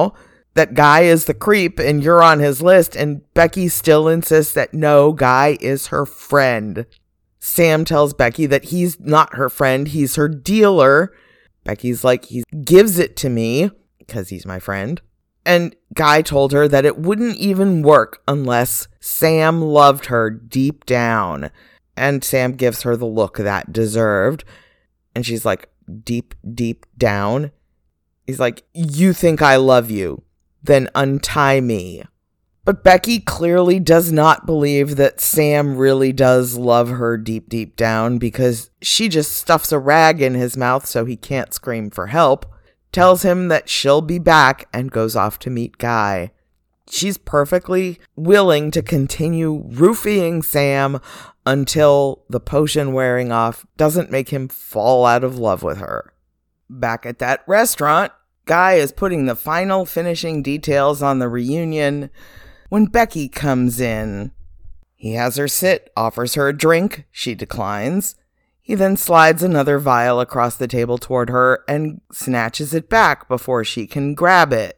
that Guy is the creep and you're on his list, and Becky still insists that no, Guy is her friend. Sam tells Becky that he's not her friend, he's her dealer. Becky's like, he gives it to me because he's my friend. And Guy told her that it wouldn't even work unless Sam loved her deep down. And Sam gives her the look that deserved. And she's like, deep, deep down? He's like, you think I love you? Then untie me. But Becky clearly does not believe that Sam really does love her deep, deep down, because she just stuffs a rag in his mouth so he can't scream for help, tells him that she'll be back, and goes off to meet Guy. She's perfectly willing to continue roofing Sam until the potion wearing off doesn't make him fall out of love with her. Back at that restaurant, Guy is putting the final finishing details on the reunion when Becky comes in. He has her sit, offers her a drink. She declines. He then slides another vial across the table toward her and snatches it back before she can grab it.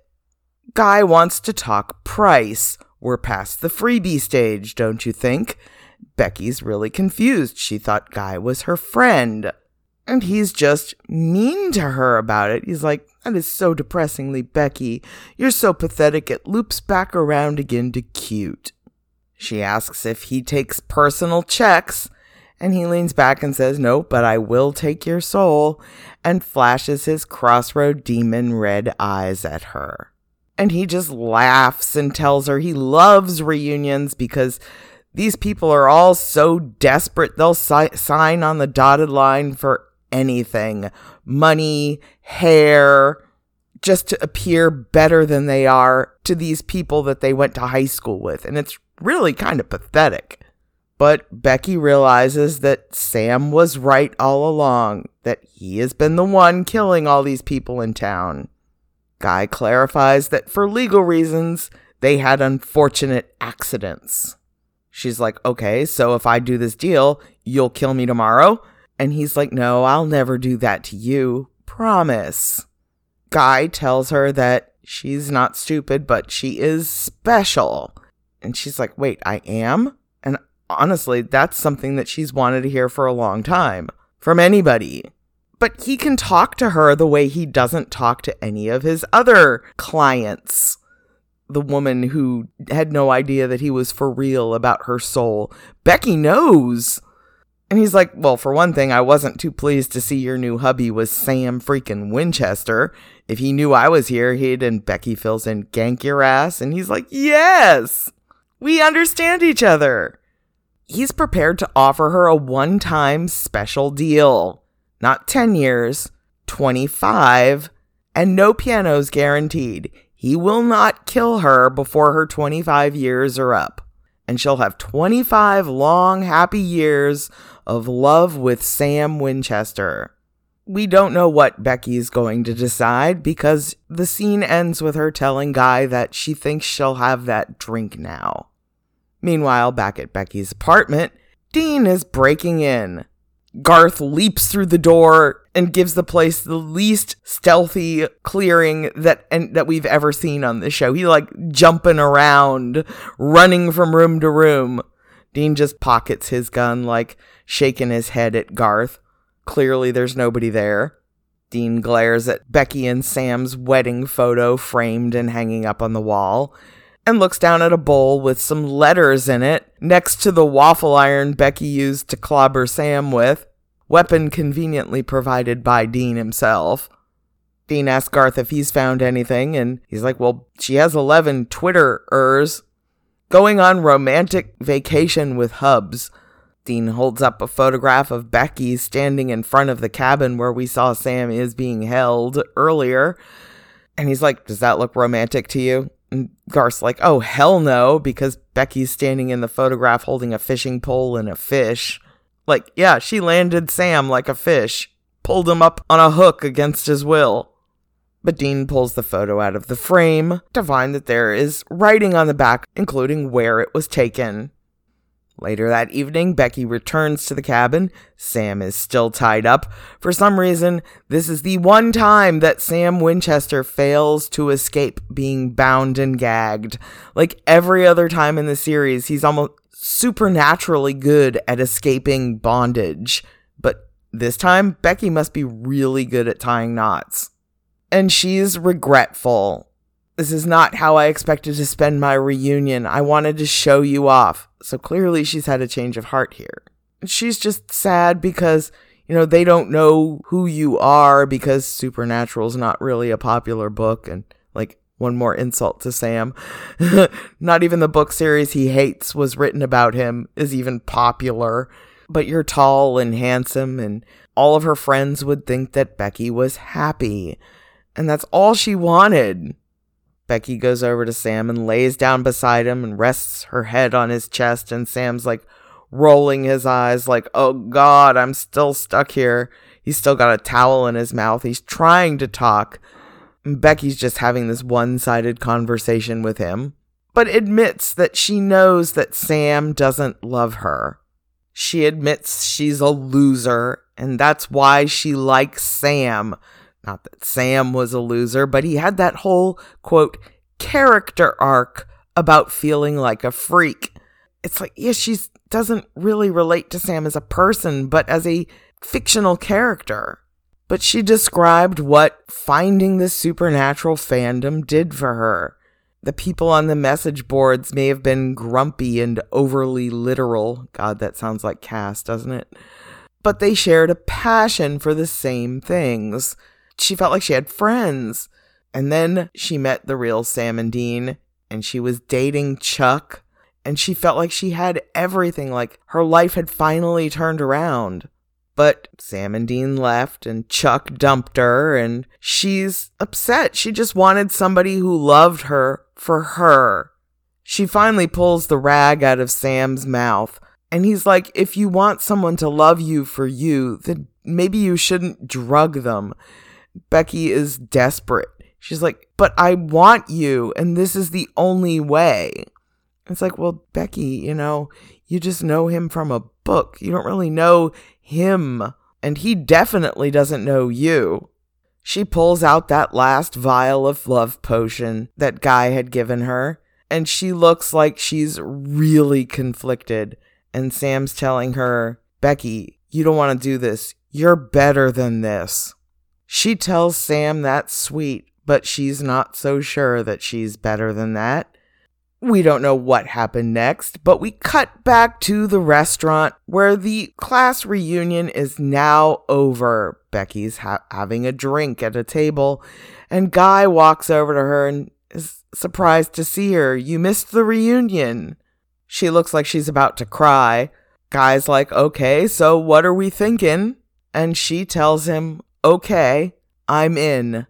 Guy wants to talk price. We're past the freebie stage, don't you think? Becky's really confused. She thought Guy was her friend. And he's just mean to her about it. He's like, that is so depressingly Becky. You're so pathetic it loops back around again to cute. She asks if he takes personal checks, and he leans back and says, no, but I will take your soul, and flashes his crossroad demon red eyes at her. And he just laughs and tells her he loves reunions because these people are all so desperate they'll sign on the dotted line for anything. Money, hair, just to appear better than they are to these people that they went to high school with. And it's really kind of pathetic. But Becky realizes that Sam was right all along, that he has been the one killing all these people in town. Guy clarifies that for legal reasons, they had unfortunate accidents. She's like, okay, so if I do this deal, you'll kill me tomorrow? And he's like, no, I'll never do that to you. Promise. Guy tells her that she's not stupid, but she is special. And she's like, wait, I am? And honestly, that's something that she's wanted to hear for a long time. From anybody. But he can talk to her the way he doesn't talk to any of his other clients. The woman who had no idea that he was for real about her soul. Becky knows. And he's like, well, for one thing, I wasn't too pleased to see your new hubby was Sam freaking Winchester. If he knew I was here, and Becky fills in, gank your ass. And he's like, yes, we understand each other. He's prepared to offer her a one-time special deal. Not 10 years, 25, and no pianos guaranteed. He will not kill her before her 25 years are up. And she'll have 25 long, happy years of love with Sam Winchester. We don't know what Becky's going to decide because the scene ends with her telling Guy that she thinks she'll have that drink now. Meanwhile, back at Becky's apartment, Dean is breaking in. Garth leaps through the door and gives the place the least stealthy clearing that we've ever seen on this show. He jumping around, running from room to room. Dean just pockets his gun, shaking his head at Garth. Clearly there's nobody there. Dean glares at Becky and Sam's wedding photo framed and hanging up on the wall, and looks down at a bowl with some letters in it next to the waffle iron Becky used to clobber Sam with, weapon conveniently provided by Dean himself. Dean asks Garth if he's found anything, and he's like, well, she has 11 Twitter-ers going on romantic vacation with hubs. Dean holds up a photograph of Becky standing in front of the cabin where we saw Sam is being held earlier, and he's like, does that look romantic to you? And Garth's like, oh, hell no, because Becky's standing in the photograph holding a fishing pole and a fish. Yeah, she landed Sam like a fish, pulled him up on a hook against his will. But Dean pulls the photo out of the frame to find that there is writing on the back, including where it was taken. Later that evening, Becky returns to the cabin. Sam is still tied up. For some reason, this is the one time that Sam Winchester fails to escape being bound and gagged. Like every other time in the series, he's almost supernaturally good at escaping bondage. But this time, Becky must be really good at tying knots. And she's regretful. This is not how I expected to spend my reunion. I wanted to show you off. So clearly she's had a change of heart here. She's just sad because, they don't know who you are because Supernatural is not really a popular book. And one more insult to Sam. Not even the book series he hates was written about him is even popular. But you're tall and handsome, and all of her friends would think that Becky was happy. And that's all she wanted. Becky goes over to Sam and lays down beside him and rests her head on his chest, and Sam's rolling his eyes oh God, I'm still stuck here. He's still got a towel in his mouth. He's trying to talk. And Becky's just having this one-sided conversation with him, but admits that she knows that Sam doesn't love her. She admits she's a loser, and that's why she likes Sam. Not that Sam was a loser, but he had that whole, quote, character arc about feeling like a freak. It's she doesn't really relate to Sam as a person, but as a fictional character. But she described what finding the Supernatural fandom did for her. The people on the message boards may have been grumpy and overly literal. God, that sounds like Cass, doesn't it? But they shared a passion for the same things. She felt like she had friends. And then she met the real Sam and Dean, and she was dating Chuck, and she felt like she had everything, like her life had finally turned around. But Sam and Dean left, and Chuck dumped her, and she's upset. She just wanted somebody who loved her for her. She finally pulls the rag out of Sam's mouth, and he's like, if you want someone to love you for you, then maybe you shouldn't drug them. Becky is desperate. She's like, but I want you, and this is the only way. It's well, Becky, you just know him from a book. You don't really know him, and he definitely doesn't know you. She pulls out that last vial of love potion that Guy had given her, and she looks like she's really conflicted. And Sam's telling her, Becky, you don't want to do this. You're better than this. She tells Sam that's sweet, but she's not so sure that she's better than that. We don't know what happened next, but we cut back to the restaurant where the class reunion is now over. Becky's having a drink at a table, and Guy walks over to her and is surprised to see her. You missed the reunion. She looks like she's about to cry. Guy's like, okay, so what are we thinking? And she tells him, okay, I'm in.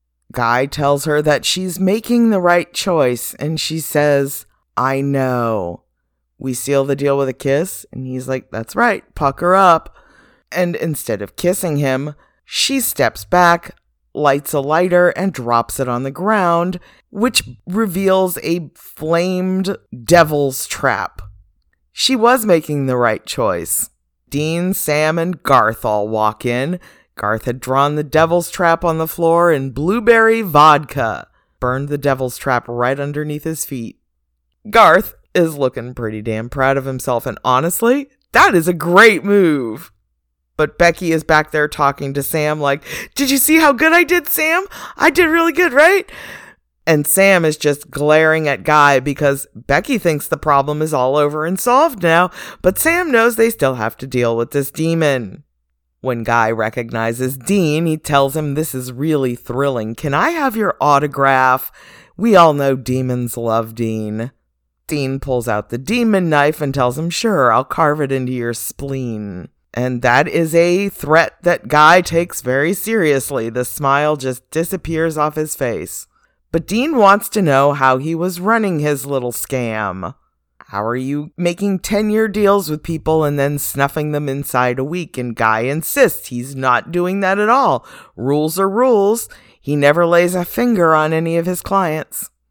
Guy tells her that she's making the right choice, and she says, I know. We seal the deal with a kiss, and he's like, that's right, pucker up. And instead of kissing him, she steps back, lights a lighter, and drops it on the ground, which reveals a flamed devil's trap. She was making the right choice. Dean, Sam, and Garth all walk in. Garth had drawn the devil's trap on the floor in blueberry vodka. Burned the devil's trap right underneath his feet. Garth is looking pretty damn proud of himself, and honestly, that is a great move. But Becky is back there talking to Sam like, did you see how good I did, Sam? I did really good, right? And Sam is just glaring at Guy because Becky thinks the problem is all over and solved now, but Sam knows they still have to deal with this demon. When Guy recognizes Dean, he tells him this is really thrilling. Can I have your autograph? We all know demons love Dean. Dean pulls out the demon knife and tells him, sure, I'll carve it into your spleen. And that is a threat that Guy takes very seriously. The smile just disappears off his face. But Dean wants to know how he was running his little scam. How are you making 10-year deals with people and then snuffing them inside a week? And Guy insists he's not doing that at all. Rules are rules. He never lays a finger on any of his clients.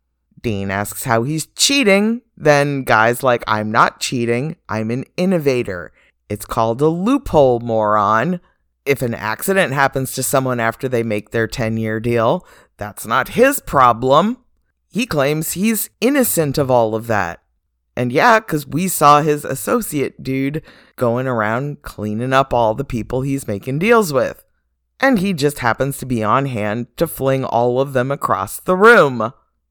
Dean asks how he's cheating. Then Guy's like, I'm not cheating. I'm an innovator. It's called a loophole, moron. If an accident happens to someone after they make their 10-year deal, that's not his problem. He claims he's innocent of all of that. And yeah, because we saw his associate dude going around cleaning up all the people he's making deals with. And he just happens to be on hand to fling all of them across the room.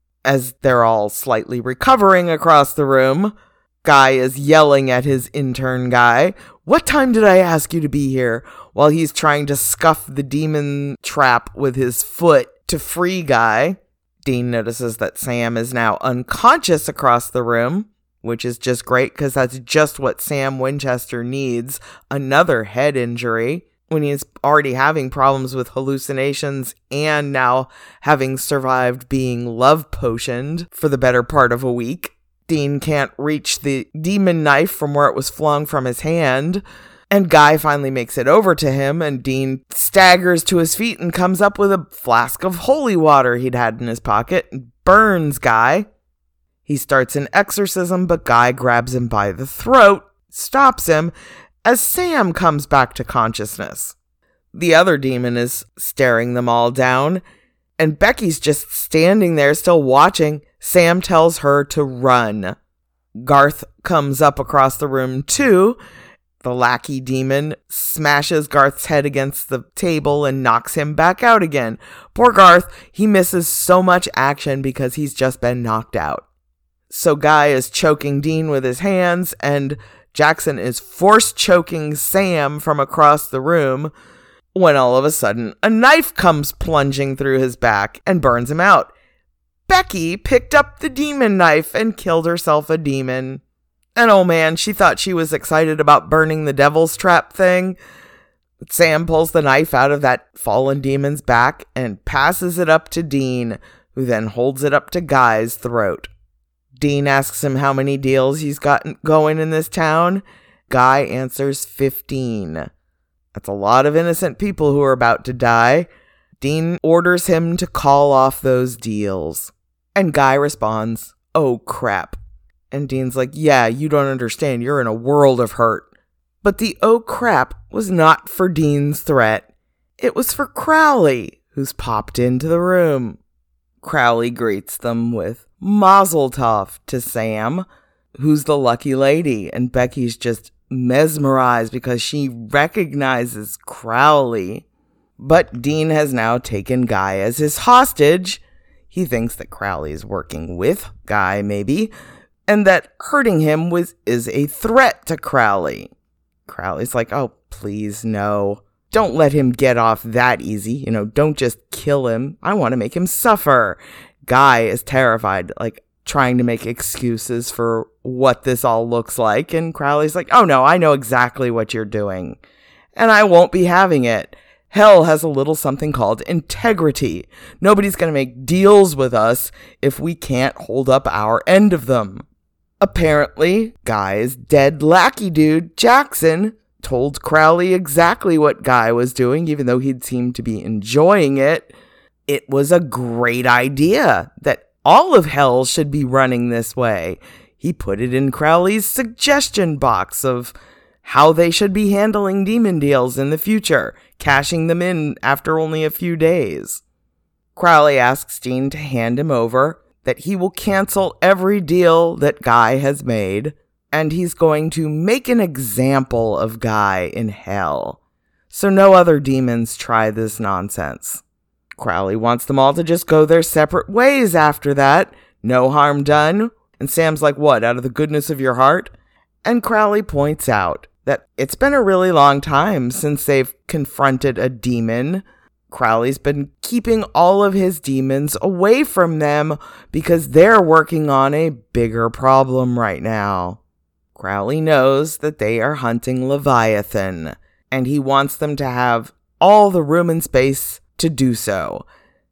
As they're all slightly recovering across the room, Guy is yelling at his intern Guy, "What time did I ask you to be here?" while he's trying to scuff the demon trap with his foot to free Guy. Dean notices that Sam is now unconscious across the room, which is just great because that's just what Sam Winchester needs, another head injury, when he's already having problems with hallucinations and now having survived being love potioned for the better part of a week. Dean can't reach the demon knife from where it was flung from his hand, and Guy finally makes it over to him, and Dean staggers to his feet and comes up with a flask of holy water he'd had in his pocket and burns Guy. He starts an exorcism, but Guy grabs him by the throat, stops him, as Sam comes back to consciousness. The other demon is staring them all down, and Becky's just standing there still watching. Sam tells her to run. Garth comes up across the room too. The lackey demon smashes Garth's head against the table and knocks him back out again. Poor Garth, he misses so much action because he's just been knocked out. So Guy is choking Dean with his hands, and Jackson is force choking Sam from across the room when all of a sudden a knife comes plunging through his back and burns him out. Becky picked up the demon knife and killed herself a demon. And oh man, she thought she was excited about burning the devil's trap thing. But Sam pulls the knife out of that fallen demon's back and passes it up to Dean, who then holds it up to Guy's throat. Dean asks him how many deals he's got going in this town. Guy answers 15. That's a lot of innocent people who are about to die. Dean orders him to call off those deals. And Guy responds, "Oh crap." And Dean's like, "Yeah, you don't understand. You're in a world of hurt." But the "oh crap" was not for Dean's threat. It was for Crowley, who's popped into the room. Crowley greets them with Mazel Tov to Sam, who's the lucky lady, and Becky's just mesmerized because she recognizes Crowley. But Dean has now taken Guy as his hostage. He thinks that Crowley is working with Guy, maybe, and that hurting him is a threat to Crowley. Crowley's like, "Oh, please, no. Don't let him get off that easy. Don't just kill him. I want to make him suffer." Guy is terrified, trying to make excuses for what this all looks like. And Crowley's like, "Oh no, I know exactly what you're doing. And I won't be having it. Hell has a little something called integrity. Nobody's going to make deals with us if we can't hold up our end of them." Apparently, Guy's dead lackey dude, Jackson, told Crowley exactly what Guy was doing, even though he'd seemed to be enjoying it. It was a great idea that all of hell should be running this way. He put it in Crowley's suggestion box of how they should be handling demon deals in the future, cashing them in after only a few days. Crowley asks Dean to hand him over, that he will cancel every deal that Guy has made, and he's going to make an example of Guy in hell, so no other demons try this nonsense. Crowley wants them all to just go their separate ways after that, no harm done, and Sam's like, "What, out of the goodness of your heart?" And Crowley points out that it's been a really long time since they've confronted a demon. Crowley's been keeping all of his demons away from them because they're working on a bigger problem right now. Crowley knows that they are hunting Leviathan, and he wants them to have all the room and space to do so.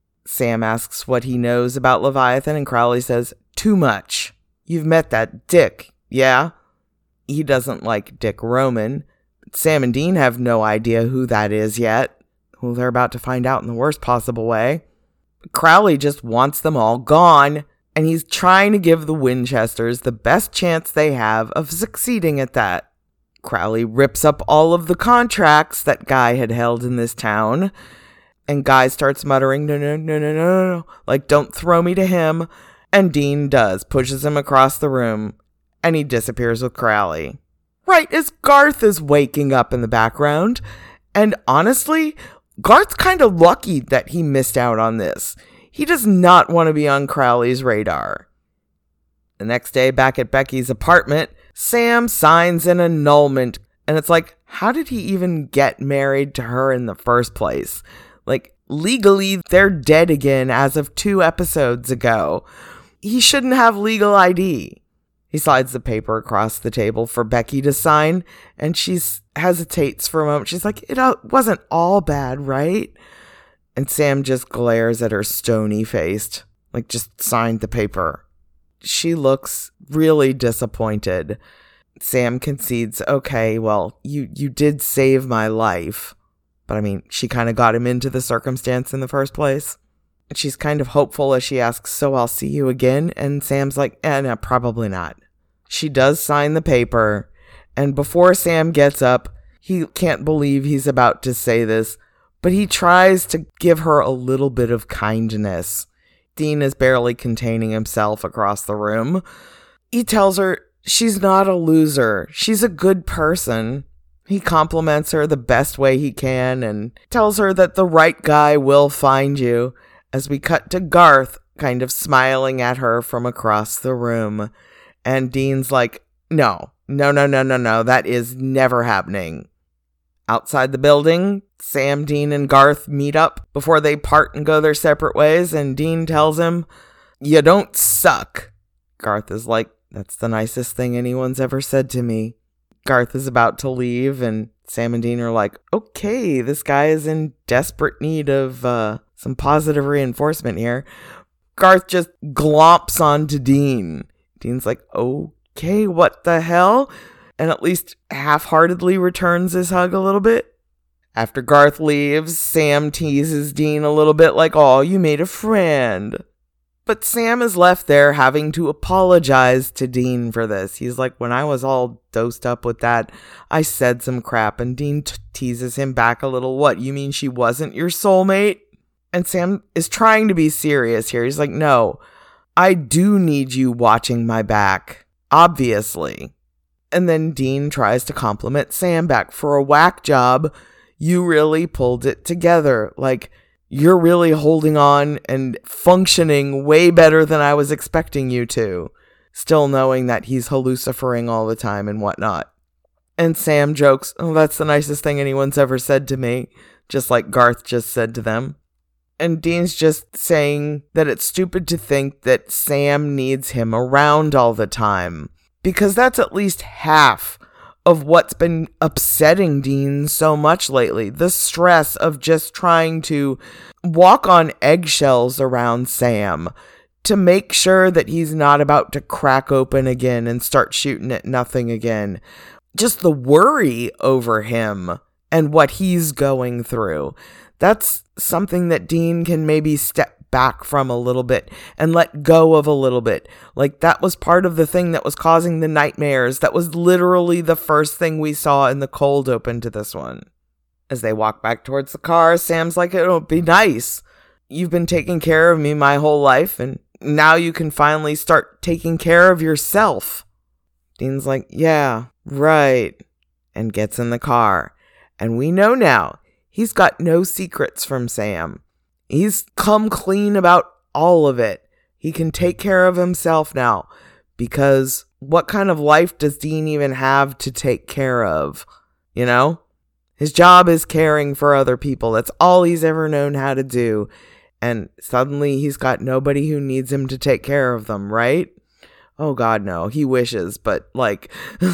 Sam asks what he knows about Leviathan, and Crowley says, "Too much. You've met that Dick, yeah?" He doesn't like Dick Roman. Sam and Dean have no idea who that is yet. Well, they're about to find out in the worst possible way. Crowley just wants them all gone. And he's trying to give the Winchesters the best chance they have of succeeding at that. Crowley rips up all of the contracts that Guy had held in this town. And Guy starts muttering, no, like, don't throw me to him. And Dean does, pushes him across the room, and he disappears with Crowley. Right as Garth is waking up in the background. And honestly, Garth's kind of lucky that he missed out on this. He does not want to be on Crowley's radar. The next day, back at Becky's apartment, Sam signs an annulment, and it's like, how did he even get married to her in the first place? Like, legally, they're dead again as of 2 episodes ago. He shouldn't have legal ID. He slides the paper across the table for Becky to sign, and she hesitates for a moment. She's like, it wasn't all bad, right? And Sam just glares at her stony-faced, like, just signed the paper. She looks really disappointed. Sam concedes, okay, well, you did save my life. But I mean, she kind of got him into the circumstance in the first place. And she's kind of hopeful as she asks, so I'll see you again? And Sam's like, no, probably not. She does sign the paper. And before Sam gets up, he can't believe he's about to say this, but he tries to give her a little bit of kindness. Dean is barely containing himself across the room. He tells her she's not a loser. She's a good person. He compliments her the best way he can and tells her that the right guy will find you, as we cut to Garth kind of smiling at her from across the room. And Dean's like, no, that is never happening. Outside the building, Sam, Dean, and Garth meet up before they part and go their separate ways, and Dean tells him, you don't suck. Garth is like, that's the nicest thing anyone's ever said to me. Garth is about to leave, and Sam and Dean are like, okay, this guy is in desperate need of some positive reinforcement here. Garth just glomps onto Dean. Dean's like, okay, what the hell? And at least half-heartedly returns his hug a little bit. After Garth leaves, Sam teases Dean a little bit like, oh, you made a friend. But Sam is left there having to apologize to Dean for this. He's like, when I was all dosed up with that, I said some crap. And Dean teases him back a little. What, you mean she wasn't your soulmate? And Sam is trying to be serious here. He's like, no, I do need you watching my back, obviously. And then Dean tries to compliment Sam back. For a whack job, you really pulled it together. Like, you're really holding on and functioning way better than I was expecting you to. Still knowing that he's hallucifering all the time and whatnot. And Sam jokes, oh, that's the nicest thing anyone's ever said to me. Just like Garth just said to them. And Dean's just saying that it's stupid to think that Sam needs him around all the time. Because that's at least half of what's been upsetting Dean so much lately. The stress of just trying to walk on eggshells around Sam to make sure that he's not about to crack open again and start shooting at nothing again. Just the worry over him and what he's going through. That's something that Dean can maybe step back from a little bit and let go of a little bit. Like, that was part of the thing that was causing the nightmares. That was literally the first thing we saw in the cold open to this one. As they walk back towards the car, Sam's like, it'll be nice. You've been taking care of me my whole life, and now you can finally start taking care of yourself. Dean's like, yeah, right. And gets in the car. And we know now, he's got no secrets from Sam. He's come clean about all of it. He can take care of himself now. Because what kind of life does Dean even have to take care of? You know? His job is caring for other people. That's all he's ever known how to do. And suddenly he's got nobody who needs him to take care of them, right? Oh God, no. He wishes, but like,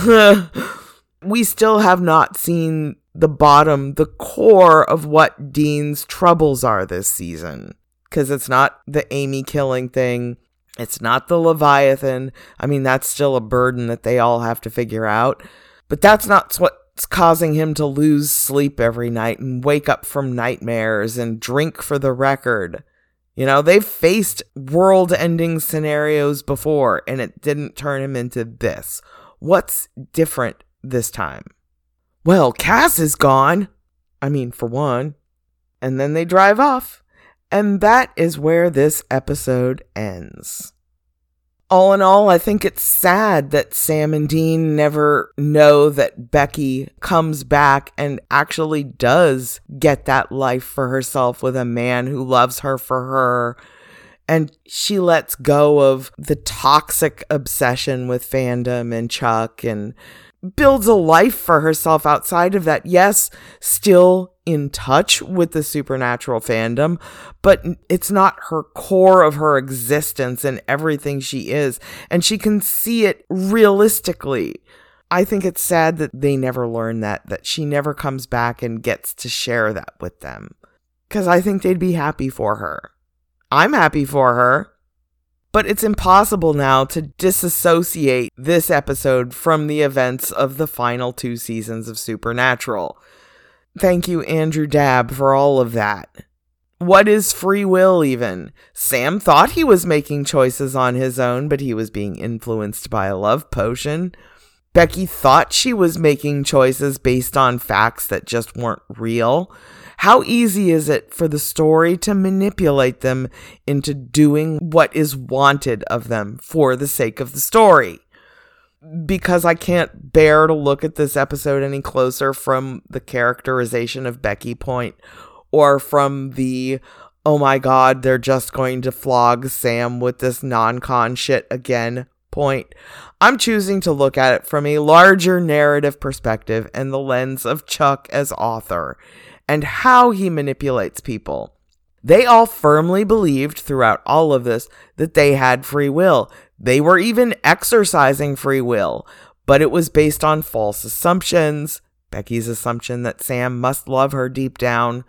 we still have not seen the bottom, the core of what Dean's troubles are this season. Because it's not the Amy killing thing. It's not the Leviathan. I mean, that's still a burden that they all have to figure out. But that's not what's causing him to lose sleep every night and wake up from nightmares and drink for the record. They've faced world-ending scenarios before, and it didn't turn him into this. What's different this time? Well, Cass is gone. For one. And then they drive off. And that is where this episode ends. All in all, I think it's sad that Sam and Dean never know that Becky comes back and actually does get that life for herself with a man who loves her for her. And she lets go of the toxic obsession with fandom and Chuck and builds a life for herself outside of that. Yes, still in touch with the supernatural fandom, but it's not her core of her existence and everything she is. And she can see it realistically. I think it's sad that they never learn that she never comes back and gets to share that with them. Because I think they'd be happy for her. I'm happy for her. But it's impossible now to disassociate this episode from the events of the final 2 seasons of Supernatural. Thank you, Andrew Dabb, for all of that. What is free will even? Sam thought he was making choices on his own, but he was being influenced by a love potion. Becky thought she was making choices based on facts that just weren't real. How easy is it for the story to manipulate them into doing what is wanted of them for the sake of the story? Because I can't bear to look at this episode any closer from the characterization of Becky point, or from the, oh my god, they're just going to flog Sam with this non-con shit again point. I'm choosing to look at it from a larger narrative perspective and the lens of Chuck as author, and how he manipulates people. They all firmly believed throughout all of this that they had free will. They were even exercising free will, but it was based on false assumptions. Becky's assumption that Sam must love her deep down,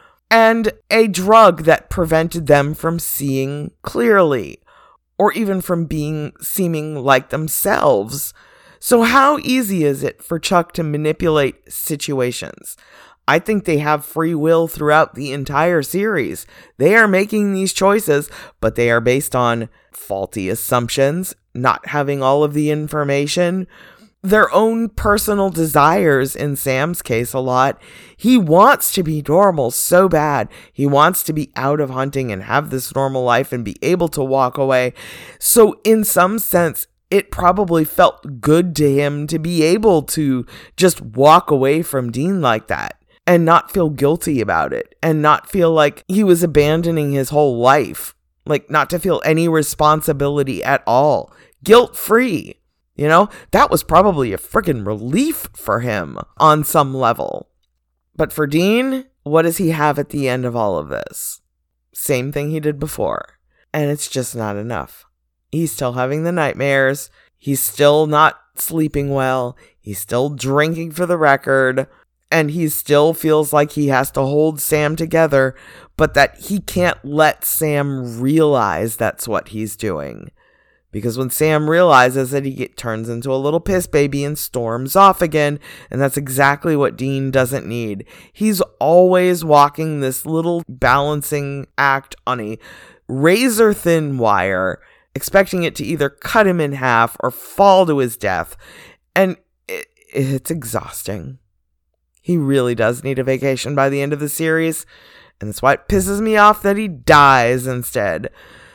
and a drug that prevented them from seeing clearly, or even from seeming like themselves. So how easy is it for Chuck to manipulate situations? I think they have free will throughout the entire series. They are making these choices, but they are based on faulty assumptions, not having all of the information, their own personal desires in Sam's case a lot. He wants to be normal so bad. He wants to be out of hunting and have this normal life and be able to walk away. So in some sense, it probably felt good to him to be able to just walk away from Dean like that and not feel guilty about it and not feel like he was abandoning his whole life, like not to feel any responsibility at all, guilt-free. That was probably a freaking relief for him on some level. But for Dean, what does he have at the end of all of this? Same thing he did before. And it's just not enough. He's still having the nightmares. He's still not sleeping well. He's still drinking for the record. And he still feels like he has to hold Sam together, but that he can't let Sam realize that's what he's doing. Because when Sam realizes it, he turns into a little piss baby and storms off again. And that's exactly what Dean doesn't need. He's always walking this little balancing act on a razor thin wire, expecting it to either cut him in half or fall to his death. And it's exhausting. He really does need a vacation by the end of the series. And that's why it pisses me off that he dies instead.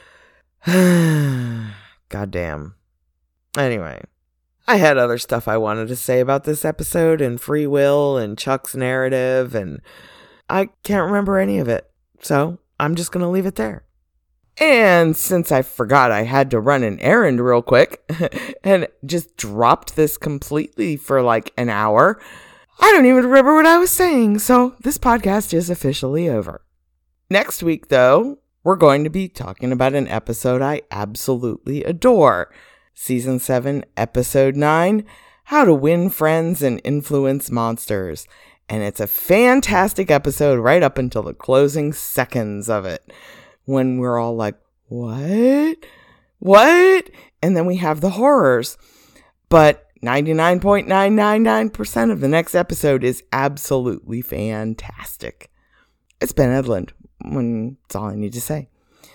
Goddamn. Anyway, I had other stuff I wanted to say about this episode and free will and Chuck's narrative, and I can't remember any of it. So I'm just going to leave it there. And since I forgot I had to run an errand real quick and just dropped this completely for like an hour, I don't even remember what I was saying. So this podcast is officially over. Next week, though, we're going to be talking about an episode I absolutely adore. Season 7, Episode 9, How to Win Friends and Influence Monsters. And it's a fantastic episode right up until the closing seconds of it, when we're all like, what? And then we have the horrors. But 99.999% of the next episode is absolutely fantastic. It's Ben Edlund. That's all I need to say.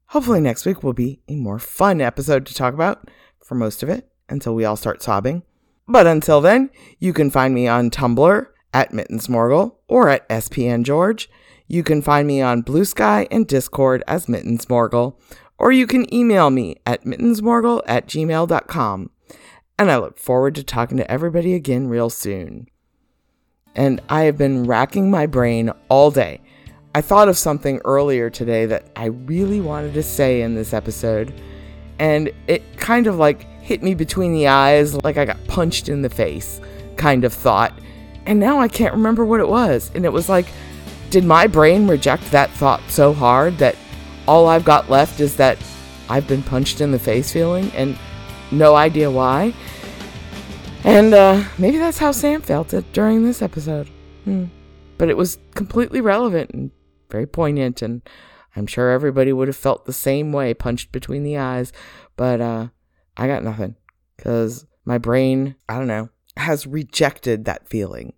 Hopefully next week will be a more fun episode to talk about for most of it until we all start sobbing. But until then, you can find me on Tumblr at Mittens Morgul or at SPN George. You can find me on Blue Sky and Discord as Mittens Morgul, or you can email me at mittensmorgul@gmail.com. And I look forward to talking to everybody again real soon. And I have been racking my brain all day. I thought of something earlier today that I really wanted to say in this episode, and it kind of like hit me between the eyes, like I got punched in the face kind of thought. And now I can't remember what it was. And it was like, did my brain reject that thought so hard that all I've got left is that I've been punched in the face feeling and no idea why? And maybe that's how Sam felt it during this episode. But it was completely relevant and very poignant, and I'm sure everybody would have felt the same way, punched between the eyes. But I got nothing, because my brain, I don't know, has rejected that feeling.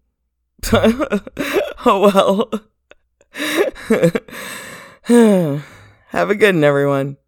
Oh well. Have a good one, everyone.